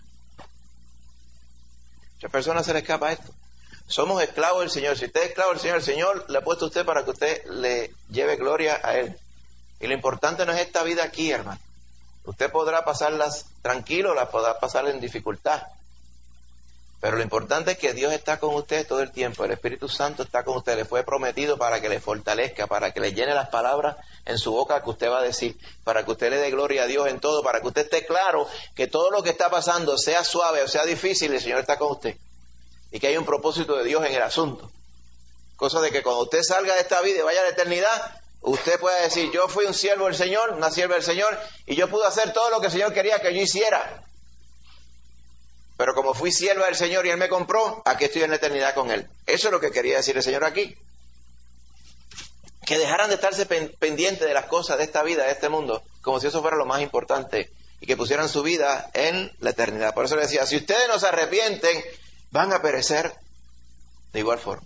Muchas personas se les escapa esto. Somos esclavos del Señor. Si usted es esclavo del Señor, el Señor le ha puesto a usted para que usted le lleve gloria a Él. Y lo importante no es esta vida aquí, hermano. Usted podrá pasarlas tranquilo, las podrá pasar en dificultad. Pero lo importante es que Dios está con usted todo el tiempo. El Espíritu Santo está con usted. Le fue prometido para que le fortalezca, para que le llene las palabras en su boca que usted va a decir, para que usted le dé gloria a Dios en todo, para que usted esté claro que todo lo que está pasando, sea suave o sea difícil, el Señor está con usted. Y que hay un propósito de Dios en el asunto. Cosa de que cuando usted salga de esta vida y vaya a la eternidad, usted pueda decir, yo fui un siervo del Señor, una sierva del Señor, y yo pude hacer todo lo que el Señor quería que yo hiciera. Pero como fui sierva del Señor y Él me compró, aquí estoy en la eternidad con Él. Eso es lo que quería decir el Señor aquí. Que dejaran de estarse pendientes de las cosas de esta vida, de este mundo, como si eso fuera lo más importante, y que pusieran su vida en la eternidad. Por eso le decía, si ustedes no se arrepienten, van a perecer de igual forma.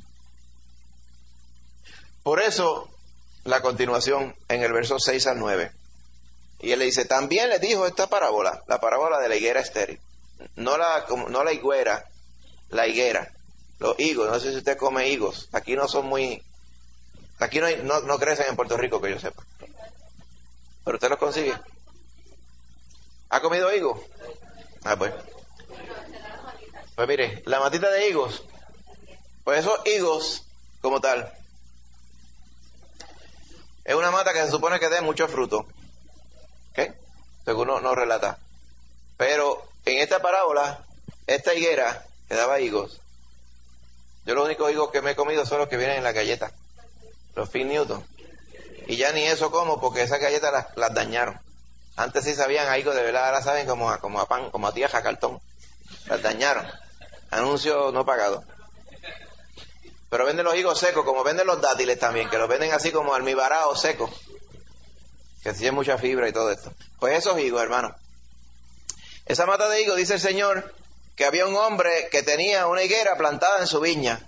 Por eso, la continuación en el verso 6 al 9. Y Él le dice, también les dijo esta parábola, la parábola de la higuera estéril. No la higuera, la higuera. Los higos, no sé si usted come higos. Aquí no son muy... Aquí no crecen en Puerto Rico, que yo sepa. Pero usted los consigue. ¿Ha comido higos? Pues mire, la matita de higos. Pues esos higos, como tal, es una mata que se supone que dé mucho fruto. ¿Ok? Según nos relata. Pero en esta parábola, esta higuera que daba higos, yo los únicos higos que me he comido son los que vienen en la galleta, los Fig Newton. Y ya ni eso como porque esas galletas las dañaron. Antes sí sabían a higos de verdad, ahora saben como a pan, como a tieja, cartón. Las dañaron. Anuncio no pagado. Pero venden los higos secos, como venden los dátiles también, que los venden así como almibarados secos, que tienen mucha fibra y todo esto. Pues esos higos, hermano. Esa mata de higos, dice el Señor, que había un hombre que tenía una higuera plantada en su viña.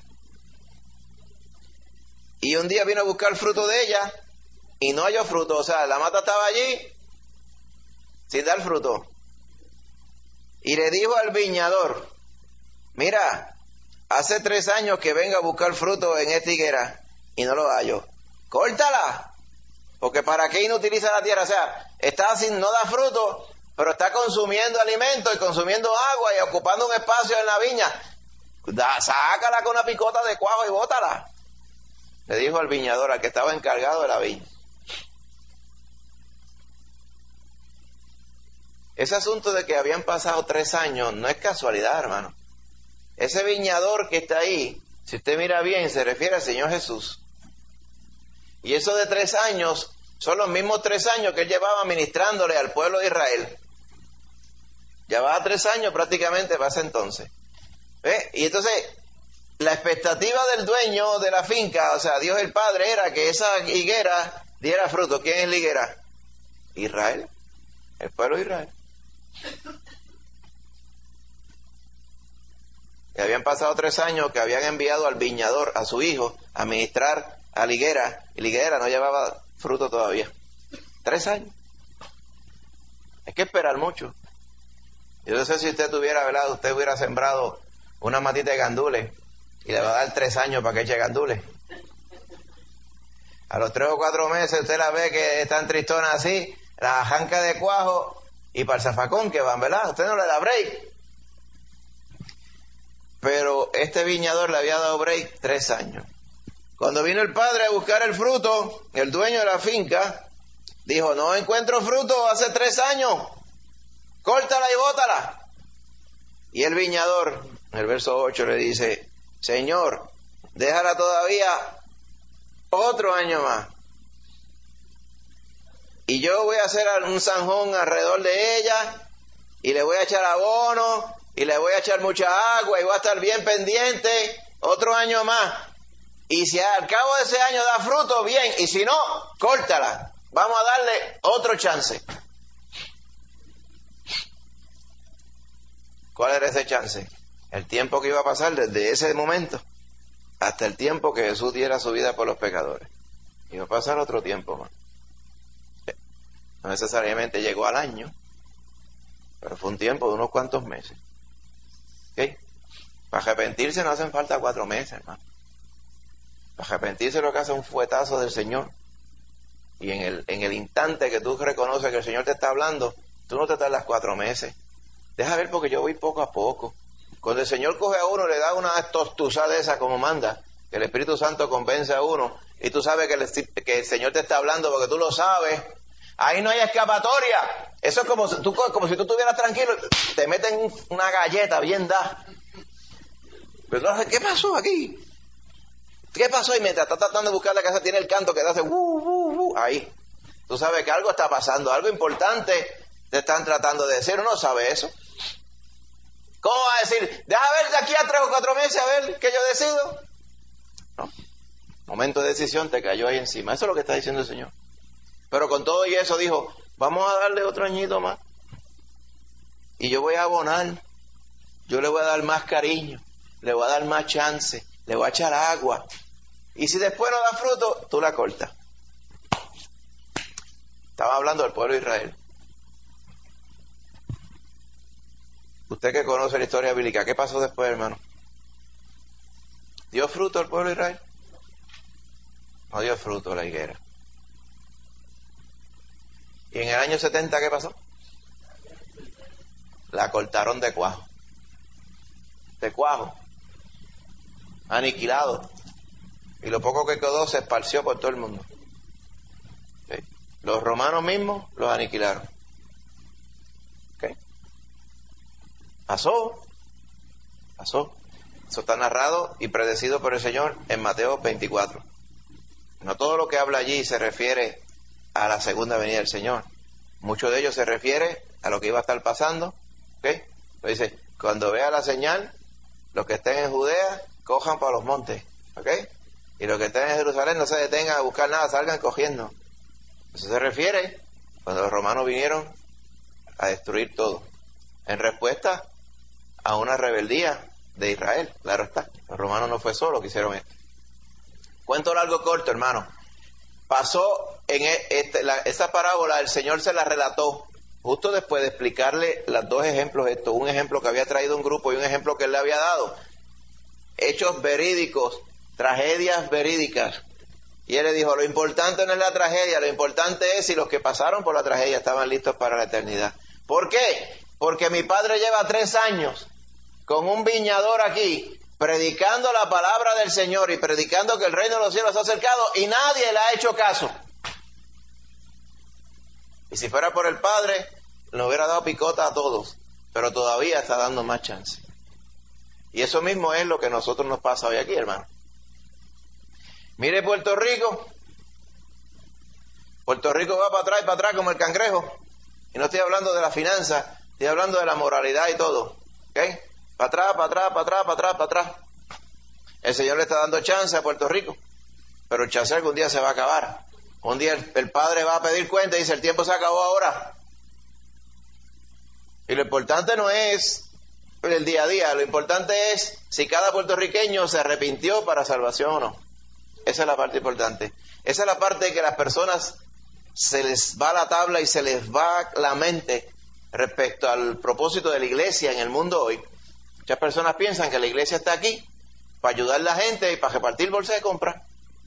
Y un día vino a buscar fruto de ella y no halló fruto. O sea, la mata estaba allí sin dar fruto. Y le dijo al viñador, mira, hace 3 años que vengo a buscar fruto en esta higuera y no lo hallo. Córtala, porque ¿para qué inutiliza la tierra? O sea, está sin, no da fruto, pero está consumiendo alimento y consumiendo agua y ocupando un espacio en la viña. Sácala con una picota de cuajo y bótala. Le dijo al viñador, al que estaba encargado de la viña. Ese asunto de que habían pasado 3 años no es casualidad, hermano. Ese viñador que está ahí, si usted mira bien, se refiere al Señor Jesús. Y eso de 3 años son los mismos 3 años que Él llevaba ministrándole al pueblo de Israel. Llevaba 3 años prácticamente para ese entonces. ¿Ve? Y entonces, la expectativa del dueño de la finca, o sea, Dios el Padre, era que esa higuera diera fruto. ¿Quién es la higuera? Israel, el pueblo de Israel. Y habían pasado 3 años que habían enviado al viñador, a su hijo, a ministrar a la higuera, y la higuera no llevaba fruto todavía. 3 años. Hay que esperar mucho. Yo no sé si usted tuviera, ¿verdad? Usted hubiera sembrado una matita de gandules y le va a dar 3 años para que eche gandules. A los 3 o 4 meses usted la ve que están tristonas así, la janca de cuajo y para el zafacón que van, ¿verdad? Usted no le da break. Pero este viñador le había dado break 3 años. Cuando vino el padre a buscar el fruto, el dueño de la finca dijo, no encuentro fruto hace 3 años, córtala y bótala. Y el viñador, en el verso 8 le dice, Señor, déjala todavía otro año más. Y yo voy a hacer un zanjón alrededor de ella, y le voy a echar abono, y le voy a echar mucha agua, y voy a estar bien pendiente otro año más. Y si al cabo de ese año da fruto, bien, y si no, córtala. Vamos a darle otro chance. ¿Cuál era ese chance? El tiempo que iba a pasar desde ese momento hasta el tiempo que Jesús diera su vida por los pecadores. Iba a pasar otro tiempo más. No necesariamente llegó al año, pero fue un tiempo de unos cuantos meses. ¿Ok? Para arrepentirse no hacen falta 4 meses, hermano. Para arrepentirse lo que hace un fuetazo del Señor. Y en el instante que tú reconoces que el Señor te está hablando, tú no te tardas 4 meses. Deja ver, porque yo voy poco a poco. Cuando el Señor coge a uno, le da una tostuzada de esa como manda, que el Espíritu Santo convence a uno, y tú sabes que el Señor te está hablando porque tú lo sabes. Ahí no hay escapatoria. Eso es como si tú estuvieras tranquilo, te meten una galleta bien dada. Pero ¿qué pasó aquí? ¿Qué pasó? Y mientras está tratando de buscar la casa, tiene el canto que hace ahí. Tú sabes que algo está pasando, algo importante te están tratando de decir. Uno no sabe eso. ¿Cómo va a decir? Deja ver de aquí a 3 o 4 meses a ver qué yo decido. No. Momento de decisión te cayó ahí encima. Eso es lo que está diciendo el Señor. Pero con todo y eso dijo, vamos a darle otro añito más. Y yo voy a abonar. Yo le voy a dar más cariño. Le voy a dar más chance. Le voy a echar agua. Y si después no da fruto, tú la cortas. Estaba hablando del pueblo de Israel. Usted que conoce la historia bíblica, ¿qué pasó después, hermano? ¿Dio fruto el pueblo de Israel? No dio fruto la higuera. ¿Y en el año 70 qué pasó? La cortaron de cuajo. De cuajo. Aniquilado. Y lo poco que quedó se esparció por todo el mundo. ¿Sí? Los romanos mismos los aniquilaron. ¿Okay? Pasó. Eso está narrado y predecido por el Señor en Mateo 24. No todo lo que habla allí se refiere a la segunda venida del Señor. Mucho de ello se refiere a lo que iba a estar pasando. ¿Okay? Pues dice, cuando vea la señal, los que estén en Judea, cojan para los montes. ¿Okay? Y los que estén en Jerusalén no se detengan a buscar nada, salgan cogiendo. Eso se refiere cuando los romanos vinieron a destruir todo. En respuesta a una rebeldía de Israel, claro está. Los romanos no fue solo que hicieron esto. Cuento largo corto, hermano. Pasó en esa parábola, el Señor se la relató justo después de explicarle los 2 ejemplos estos. Un ejemplo que había traído un grupo y un ejemplo que él le había dado. Hechos verídicos, tragedias verídicas. Y él le dijo, lo importante no es la tragedia, lo importante es si los que pasaron por la tragedia estaban listos para la eternidad. ¿Por qué? Porque mi padre lleva 3 años con un viñador aquí, predicando la palabra del Señor y predicando que el reino de los cielos se ha acercado y nadie le ha hecho caso. Y si fuera por el Padre, le hubiera dado picota a todos, pero todavía está dando más chance. Y eso mismo es lo que a nosotros nos pasa hoy aquí, hermano. Mire Puerto Rico. Puerto Rico va para atrás como el cangrejo. Y no estoy hablando de la finanza, estoy hablando de la moralidad y todo. ¿Ok? Para atrás. El Señor le está dando chance a Puerto Rico. Pero el chance algún día se va a acabar. Un día el Padre va a pedir cuenta y dice, el tiempo se acabó ahora. Y lo importante no es el día a día, lo importante es si cada puertorriqueño se arrepintió para salvación o no. Esa es la parte importante. Esa es la parte que las personas se les va la tabla y se les va la mente respecto al propósito de la iglesia en el mundo hoy. Muchas personas piensan que la iglesia está aquí para ayudar a la gente y para repartir bolsas de compra.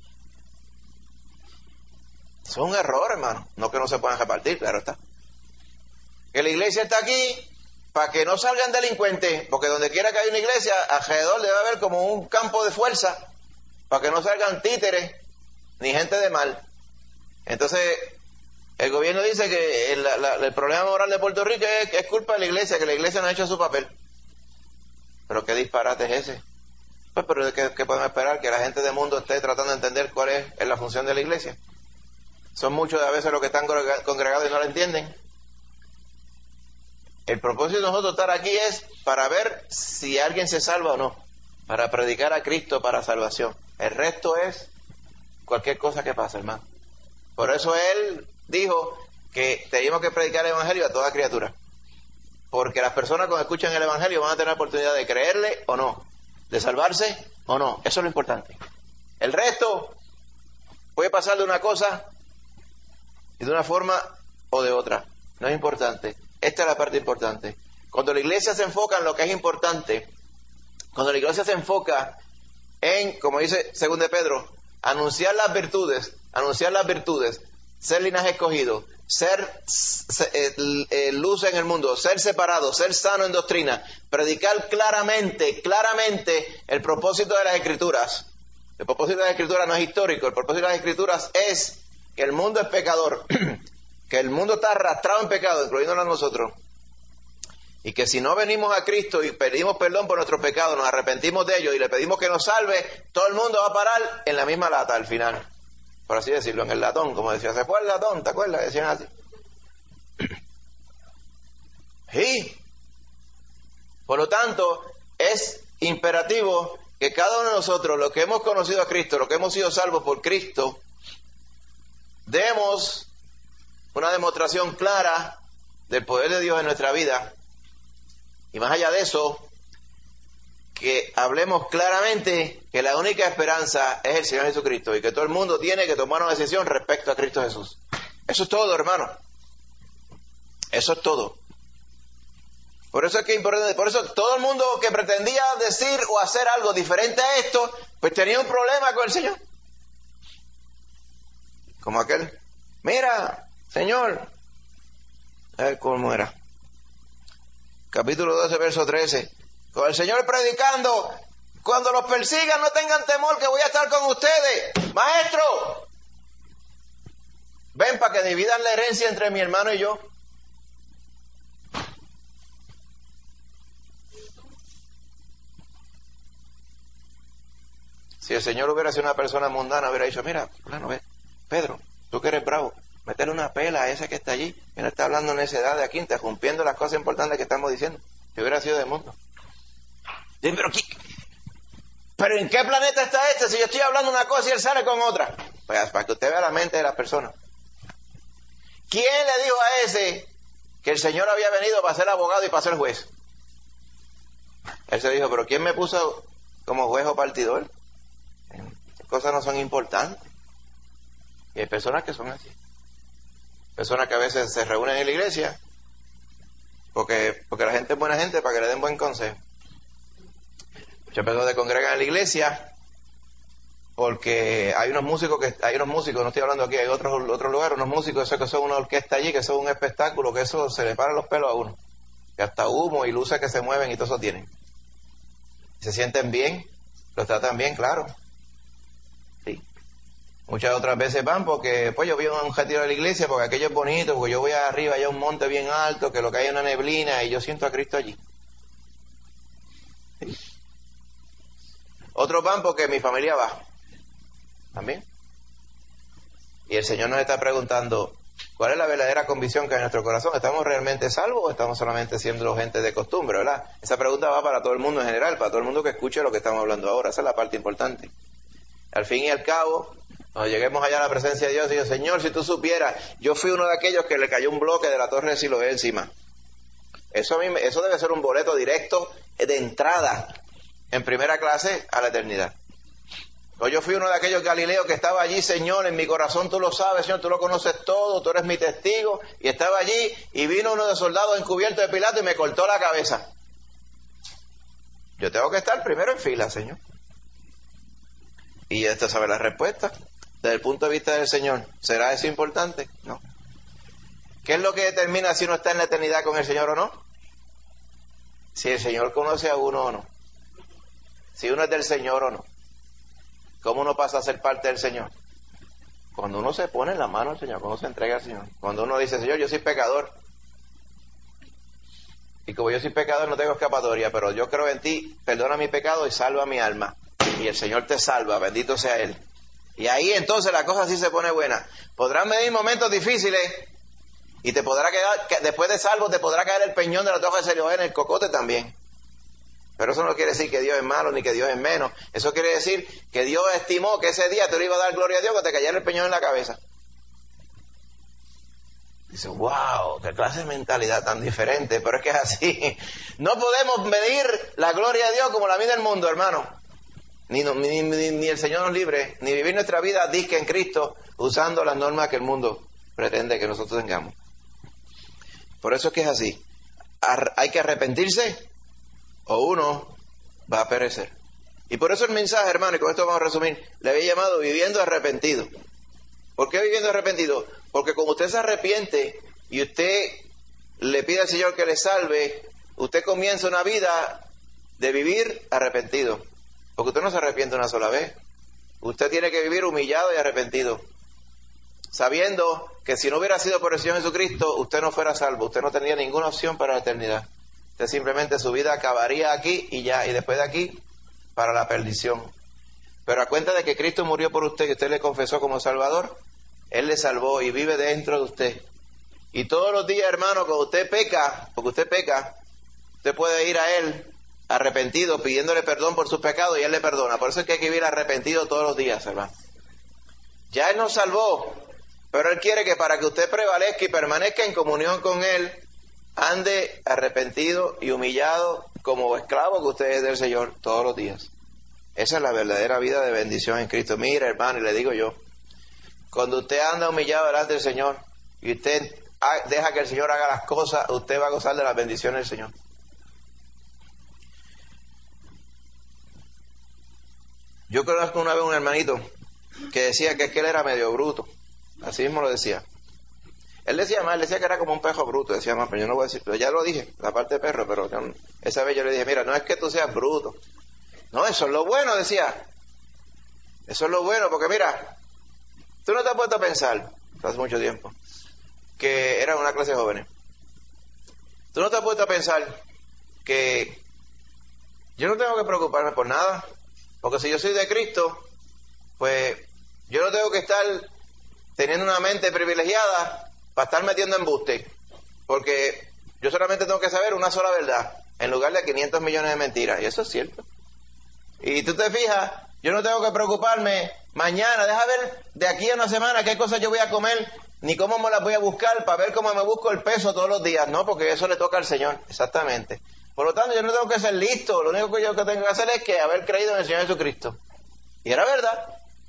Eso es un error, hermano. No que no se puedan repartir, claro está. Que la iglesia está aquí para que no salgan delincuentes, porque donde quiera que haya una iglesia, alrededor debe haber como un campo de fuerza para que no salgan títeres ni gente de mal. Entonces, el gobierno dice que el problema moral de Puerto Rico es culpa de la iglesia, que la iglesia no ha hecho su papel. ¿Pero qué disparate es ese? Pues, pero ¿qué podemos esperar? Que la gente del mundo esté tratando de entender cuál es la función de la iglesia. Son muchos de a veces los que están congregados y no la entienden. El propósito de nosotros estar aquí es para ver si alguien se salva o no, para predicar a Cristo para salvación. El resto es cualquier cosa que pase, hermano. Por eso él dijo que teníamos que predicar el evangelio a toda criatura, porque las personas cuando escuchan el evangelio van a tener la oportunidad de creerle o no, de salvarse o no. Eso es lo importante. El resto puede pasar de una cosa y de una forma o de otra. No es importante. Esta es la parte importante. Cuando la iglesia se enfoca en lo que es importante, cuando la iglesia se enfoca en, como dice 2 de Pedro, anunciar las virtudes, ser linaje escogido, ser luz en el mundo, ser separado, ser sano en doctrina, predicar claramente el propósito de las Escrituras. El propósito de las Escrituras no es histórico, el propósito de las Escrituras es que el mundo es pecador, que el mundo está arrastrado en pecado, incluyéndonos a nosotros, y que si no venimos a Cristo y pedimos perdón por nuestros pecados, nos arrepentimos de ellos y le pedimos que nos salve, todo el mundo va a parar en la misma lata al final, por así decirlo, en el latón, como decía, se fue el latón, ¿te acuerdas? Decían así. Sí. Por lo tanto, es imperativo que cada uno de nosotros, los que hemos conocido a Cristo, los que hemos sido salvos por Cristo, demos una demostración clara del poder de Dios en nuestra vida. Y más allá de eso, que hablemos claramente que la única esperanza es el Señor Jesucristo y que todo el mundo tiene que tomar una decisión respecto a Cristo Jesús. Eso es todo, hermano. Eso es todo. Por eso es que es importante, por eso todo el mundo que pretendía decir o hacer algo diferente a esto, pues tenía un problema con el Señor. Como aquel, mira, Señor, a ver cómo era. Capítulo 12, verso 13. Con el Señor predicando, cuando los persigan no tengan temor que voy a estar con ustedes. Maestro, ven para que dividan la herencia entre mi hermano y yo. Si el Señor hubiera sido una persona mundana, hubiera dicho, mira, fulano, ve, Pedro, tú que eres bravo, métele una pela a ese que está allí, que no está hablando necedad de aquí, interrumpiendo las cosas importantes que estamos diciendo. Si hubiera sido del mundo. Dicen, pero ¿en qué planeta está este? Si yo estoy hablando una cosa y él sale con otra. Pues para que usted vea la mente de las personas. ¿Quién le dijo a ese que el Señor había venido para ser abogado y para ser juez? Él se dijo, pero ¿quién me puso como juez o partidor? Esas cosas no son importantes. Y hay personas que son así. Personas que a veces se reúnen en la iglesia porque la gente es buena gente para que le den buen consejo. Muchas personas se congregan en la iglesia porque hay unos músicos, no estoy hablando aquí, hay otros lugares, unos músicos esos que son una orquesta allí, que son un espectáculo, que eso se le paran los pelos a uno, que hasta humo y luces que se mueven y todo eso tienen. Se sienten bien, los tratan bien, claro. Sí. Muchas otras veces van porque, pues yo voy a un retiro de la iglesia porque aquello es bonito, porque yo voy arriba, hay un monte bien alto, que lo que hay es una neblina y yo siento a Cristo allí. Sí. Otros van porque mi familia va, también. Y el Señor nos está preguntando, ¿cuál es la verdadera convicción que hay en nuestro corazón? ¿Estamos realmente salvos o estamos solamente siendo gente de costumbre, verdad? Esa pregunta va para todo el mundo en general, para todo el mundo que escuche lo que estamos hablando ahora. Esa es la parte importante. Al fin y al cabo, cuando lleguemos allá a la presencia de Dios, digo, Señor, si tú supieras, yo fui uno de aquellos que le cayó un bloque de la torre de Siloé encima. Eso debe ser un boleto directo de entrada en primera clase a la eternidad. O yo fui uno de aquellos Galileos que estaba allí, Señor, en mi corazón tú lo sabes, Señor, tú lo conoces todo, tú eres mi testigo, y estaba allí y vino uno de soldados encubierto de Pilato y me cortó la cabeza. Yo tengo que estar primero en fila, Señor. Y esto sabe la respuesta. Desde el punto de vista del Señor, ¿será eso importante? No. ¿Qué es lo que determina si uno está en la eternidad con el Señor o no? Si el Señor conoce a uno o no. Si uno es del Señor o no. ¿Cómo uno pasa a ser parte del Señor? Cuando uno se pone en la mano al Señor, cuando uno se entrega al Señor. Cuando uno dice, Señor, yo soy pecador. Y como yo soy pecador no tengo escapatoria, pero yo creo en ti, perdona mi pecado y salva mi alma. Y el Señor te salva, bendito sea Él. Y ahí entonces la cosa sí se pone buena. Podrán venir momentos difíciles y te podrá quedar, después de salvo te podrá caer el peñón de la torre de Siloé en el cocote también. Pero eso no quiere decir que Dios es malo ni que Dios es menos. Eso quiere decir que Dios estimó que ese día te le iba a dar gloria a Dios que te cayera el peñón en la cabeza. Dice, wow, qué clase de mentalidad tan diferente, pero es que es así. No podemos medir la gloria de Dios como la mide el mundo, hermano. Ni el Señor nos libre, ni vivir nuestra vida disque en Cristo usando las normas que el mundo pretende que nosotros tengamos. Por eso es que es así. Hay que arrepentirse o uno va a perecer. Y por eso el mensaje, hermano, y con esto vamos a resumir, le había llamado viviendo arrepentido. ¿Por qué viviendo arrepentido? Porque como usted se arrepiente y usted le pide al Señor que le salve, usted comienza una vida de vivir arrepentido. Porque usted no se arrepiente una sola vez. Usted tiene que vivir humillado y arrepentido, sabiendo que si no hubiera sido por el Señor Jesucristo, usted no fuera salvo, usted no tendría ninguna opción para la eternidad. Usted simplemente su vida acabaría aquí y ya, y después de aquí, para la perdición. Pero a cuenta de que Cristo murió por usted y usted le confesó como Salvador, Él le salvó y vive dentro de usted. Y todos los días, hermano, cuando usted peca, porque usted peca, usted puede ir a Él arrepentido, pidiéndole perdón por sus pecados y Él le perdona. Por eso es que hay que vivir arrepentido todos los días, hermano. Ya Él nos salvó, pero Él quiere que para que usted prevalezca y permanezca en comunión con Él, ande arrepentido y humillado como esclavo que usted es del Señor todos los días. Esa es la verdadera vida de bendición en Cristo. Mire, hermano, y le digo yo, cuando usted anda humillado delante del Señor y usted deja que el Señor haga las cosas, usted va a gozar de las bendiciones del Señor. Yo conozco una vez un hermanito que decía que él era medio bruto. Así mismo lo decía. Él decía más, él decía que era como un pejo bruto. Decía más, pero yo no voy a decir, pero ya lo dije, la parte de perro, pero esa vez yo le dije, mira, no es que tú seas bruto. No, eso es lo bueno, decía. Eso es lo bueno, porque mira, tú no te has puesto a pensar, hace mucho tiempo, que era una clase de jóvenes. Tú no te has puesto a pensar que yo no tengo que preocuparme por nada. Porque si yo soy de Cristo, pues yo no tengo que estar teniendo una mente privilegiada para estar metiendo embuste. Porque yo solamente tengo que saber una sola verdad, en lugar de 500 millones de mentiras. Y eso es cierto. Y tú te fijas, yo no tengo que preocuparme mañana, deja ver de aquí a una semana qué cosas yo voy a comer, ni cómo me las voy a buscar para ver cómo me busco el peso todos los días. No, porque eso le toca al Señor, exactamente. Por lo tanto, yo no tengo que ser listo, lo único que yo tengo que hacer es que haber creído en el Señor Jesucristo. Y era verdad.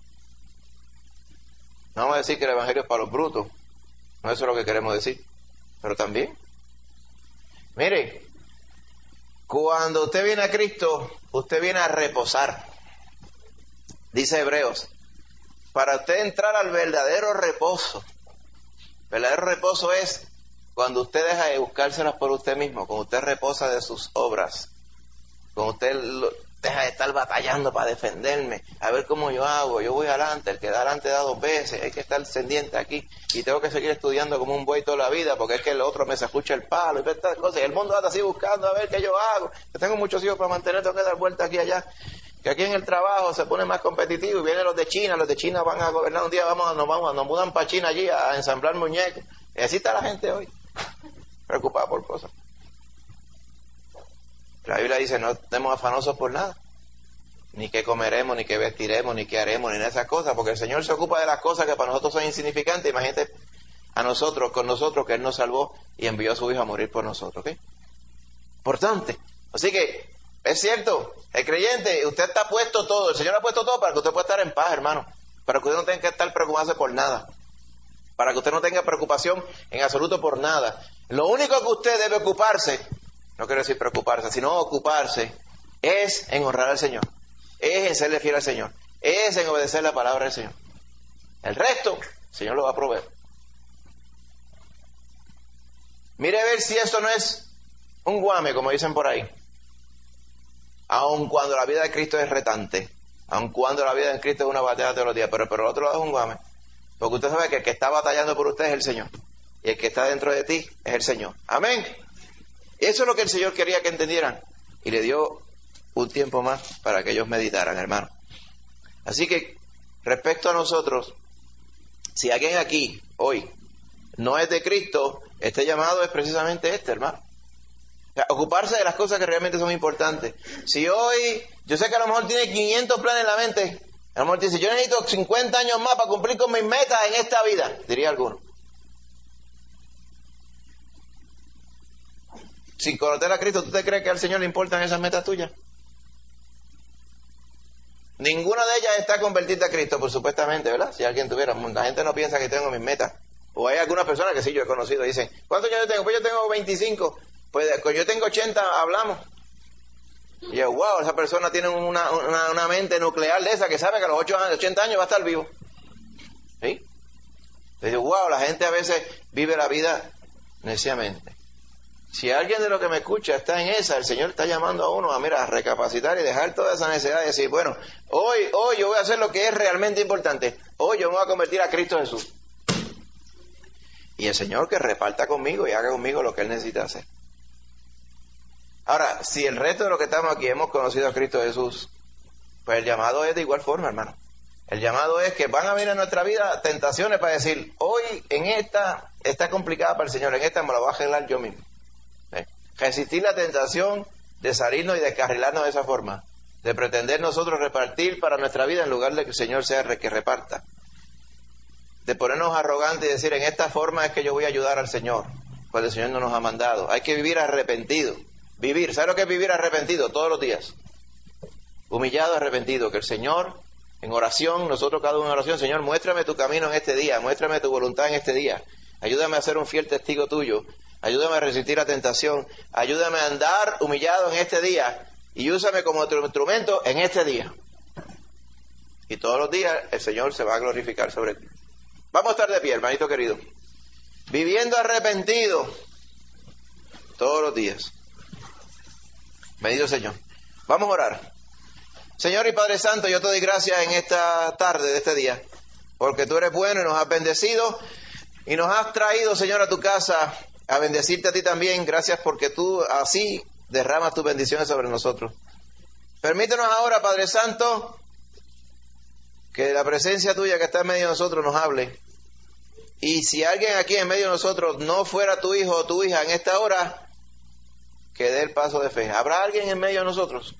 No vamos a decir que el Evangelio es para los brutos, no eso es lo que queremos decir, pero también. Mire, cuando usted viene a Cristo, usted viene a reposar. Dice Hebreos, para usted entrar al verdadero reposo. El verdadero reposo es cuando usted deja de buscárselas por usted mismo, cuando usted reposa de sus obras, cuando usted deja de estar batallando para defenderme, a ver cómo yo hago, yo voy adelante, el que da adelante da dos veces, hay que estar pendiente aquí, y tengo que seguir estudiando como un buey toda la vida, porque es que el otro me se escucha el palo, y estas cosas, y el mundo anda así buscando a ver qué yo hago, yo tengo muchos hijos para mantener, tengo que dar vuelta aquí y allá, que aquí en el trabajo se pone más competitivo, y vienen los de China van a gobernar un día, nos mudan para China allí a ensamblar muñecos, y así está la gente hoy, preocupada por cosas. La Biblia dice, no estemos afanosos por nada, ni qué comeremos, ni qué vestiremos, ni qué haremos, ni nada de esas cosas, porque el Señor se ocupa de las cosas que para nosotros son insignificantes. Imagínate a nosotros, con nosotros, que Él nos salvó y envió a su Hijo a morir por nosotros, ¿ok? Importante. Así que, es cierto, el creyente, usted está puesto todo, el Señor ha puesto todo para que usted pueda estar en paz, hermano, para que usted no tenga que estar preocupándose por nada, para que usted no tenga preocupación en absoluto por nada. Lo único que usted debe ocuparse, no quiero decir preocuparse, sino ocuparse, es en honrar al Señor, es en serle fiel al Señor, es en obedecer la palabra del Señor. El resto, el Señor lo va a proveer. Mire a ver si esto no es un guame, como dicen por ahí. Aun cuando la vida de Cristo es retante, aun cuando la vida de Cristo es una batalla todos los días, pero por el otro lado es un guame. Porque usted sabe que el que está batallando por usted es el Señor. Y el que está dentro de ti es el Señor. Amén. Eso es lo que el Señor quería que entendieran. Y le dio un tiempo más para que ellos meditaran, hermano. Así que, respecto a nosotros, si alguien aquí, hoy, no es de Cristo, este llamado es precisamente este, hermano. O sea, ocuparse de las cosas que realmente son importantes. Si hoy, yo sé que a lo mejor tiene 500 planes en la mente, a lo mejor dice, yo necesito 50 años más para cumplir con mis metas en esta vida, diría alguno. Sin conocer a Cristo, ¿tú te crees que al Señor le importan esas metas tuyas? Ninguna de ellas está convertida a Cristo, por supuestamente, ¿verdad? Si alguien tuviera, la gente no piensa que tengo mis metas O hay algunas personas que sí yo he conocido, dicen, ¿cuántos años tengo? Pues yo tengo 25. Pues yo tengo 80, hablamos. Y yo, wow, esa persona tiene una mente nuclear de esa que sabe que a los 80 años va a estar vivo. ¿Sí? Le digo, wow, la gente a veces vive la vida neciamente. Si alguien de los que me escucha está en esa, el Señor está llamando a uno a recapacitar y dejar toda esa necesidad y decir, bueno, hoy yo voy a hacer lo que es realmente importante. Hoy yo me voy a convertir a Cristo Jesús. Y el Señor que reparta conmigo y haga conmigo lo que Él necesita hacer. Ahora, si el resto de los que estamos aquí hemos conocido a Cristo Jesús, pues el llamado es de igual forma, hermano. El llamado es que van a venir en nuestra vida tentaciones para decir, hoy en esta está complicada para el Señor, en esta me la voy a arreglar yo mismo. Resistir la tentación de salirnos y descarrilarnos de esa forma, de pretender nosotros repartir para nuestra vida en lugar de que el Señor sea el que reparta. De ponernos arrogantes y decir, en esta forma es que yo voy a ayudar al Señor, pues el Señor no nos ha mandado. Hay que vivir arrepentido. Vivir, ¿sabe lo que es vivir arrepentido? Todos los días. Humillado, arrepentido, que el Señor, en oración, nosotros cada uno en oración, Señor, muéstrame tu camino en este día, muéstrame tu voluntad en este día. Ayúdame a ser un fiel testigo tuyo. Ayúdame a resistir la tentación. Ayúdame a andar humillado en este día. Y úsame como tu instrumento en este día. Y todos los días el Señor se va a glorificar sobre ti. Vamos a estar de pie, hermanito querido. Viviendo arrepentido todos los días. Bendito Señor. Vamos a orar. Señor y Padre Santo, yo te doy gracias en esta tarde de este día. Porque tú eres bueno y nos has bendecido. Y nos has traído, Señor, a tu casa a bendecirte a ti también. Gracias porque tú así derramas tus bendiciones sobre nosotros. Permítenos ahora, Padre Santo, que la presencia tuya que está en medio de nosotros nos hable. Y si alguien aquí en medio de nosotros no fuera tu hijo o tu hija en esta hora, que dé el paso de fe. ¿Habrá alguien en medio de nosotros?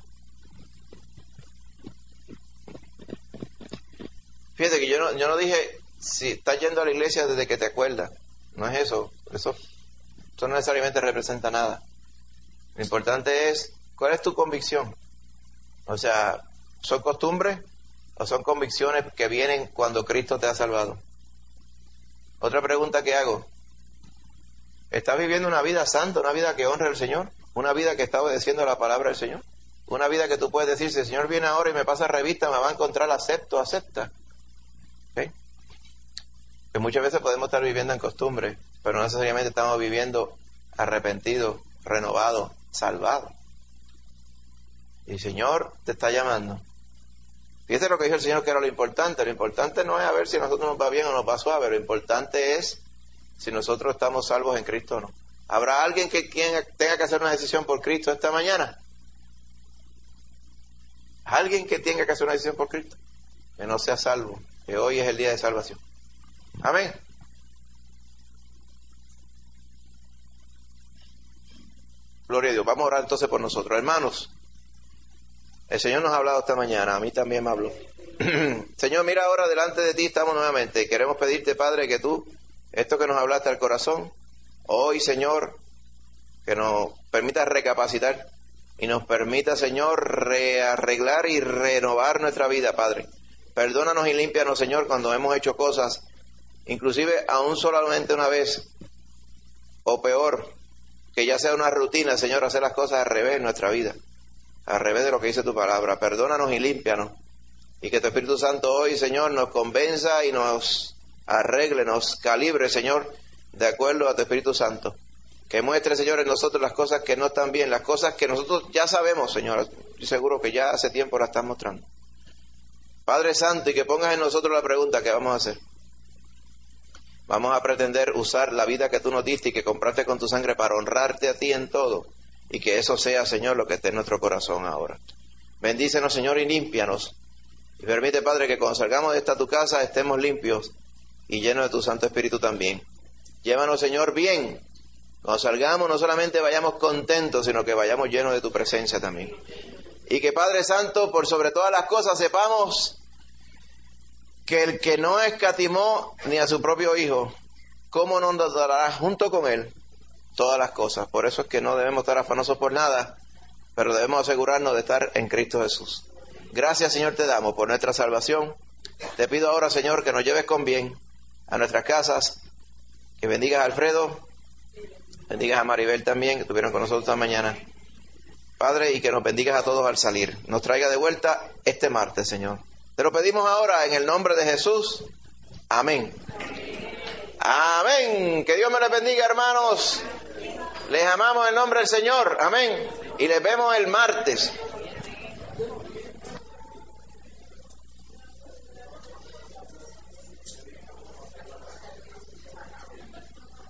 Fíjate que yo no dije si estás yendo a la iglesia desde que te acuerdas. No es eso. Eso no necesariamente representa nada. Lo importante es, ¿cuál es tu convicción? O sea, ¿son costumbres o son convicciones que vienen cuando Cristo te ha salvado? Otra pregunta que hago. ¿Estás viviendo una vida santa, una vida que honra al Señor? ¿Una vida que está obedeciendo la palabra del Señor? Una vida que tú puedes decir, si el Señor viene ahora y me pasa revista, me va a encontrar, acepta. ¿Okay? Que muchas veces podemos estar viviendo en costumbre, pero no necesariamente estamos viviendo arrepentidos, renovados, salvados. Y el Señor te está llamando. Fíjate lo que dijo el Señor, que era lo importante. Lo importante no es a ver si a nosotros nos va bien o nos va suave. Lo importante es si nosotros estamos salvos en Cristo o no. ¿Habrá alguien que tenga que hacer una decisión por Cristo esta mañana? ¿Alguien que tenga que hacer una decisión por Cristo? Que no sea salvo, que hoy es el día de salvación. Amén. Gloria a Dios. Vamos a orar entonces por nosotros. Hermanos, el Señor nos ha hablado esta mañana, a mí también me habló. Señor, mira, ahora delante de ti estamos nuevamente. Queremos pedirte, Padre, que tú, esto que nos hablaste al corazón, hoy, Señor, que nos permita recapacitar y nos permita, Señor, rearreglar y renovar nuestra vida, Padre. Perdónanos y límpianos, Señor, cuando hemos hecho cosas, inclusive aún solamente una vez, o peor, que ya sea una rutina, Señor, hacer las cosas al revés en nuestra vida, al revés de lo que dice tu palabra. Perdónanos y límpianos, y que tu Espíritu Santo hoy, Señor, nos convenza y nos arregle, nos calibre, Señor, de acuerdo a tu Espíritu Santo. Que muestre, Señor, en nosotros las cosas que no están bien, las cosas que nosotros ya sabemos, Señor. Estoy seguro que ya hace tiempo las estás mostrando. Padre Santo, y que pongas en nosotros la pregunta que vamos a hacer. Vamos a pretender usar la vida que tú nos diste y que compraste con tu sangre para honrarte a ti en todo. Y que eso sea, Señor, lo que esté en nuestro corazón ahora. Bendícenos, Señor, y límpianos. Y permite, Padre, que cuando salgamos de esta tu casa estemos limpios y llenos de tu Santo Espíritu también. Llévanos, Señor, bien. Cuando salgamos no solamente vayamos contentos, sino que vayamos llenos de tu presencia también. Y que, Padre Santo, por sobre todas las cosas sepamos que el que no escatimó ni a su propio Hijo, ¿cómo no nos dará junto con Él todas las cosas? Por eso es que no debemos estar afanosos por nada, pero debemos asegurarnos de estar en Cristo Jesús. Gracias, Señor, te damos por nuestra salvación. Te pido ahora, Señor, que nos lleves con bien a nuestras casas Que bendigas a Alfredo, bendigas a Maribel también, que estuvieron con nosotros esta mañana. Padre, y que nos bendigas a todos al salir. Nos traiga de vuelta este martes, Señor. Te lo pedimos ahora en el nombre de Jesús. Amén. Amén. Que Dios me les bendiga, hermanos. Les amamos en el nombre del Señor. Amén. Y les vemos el martes.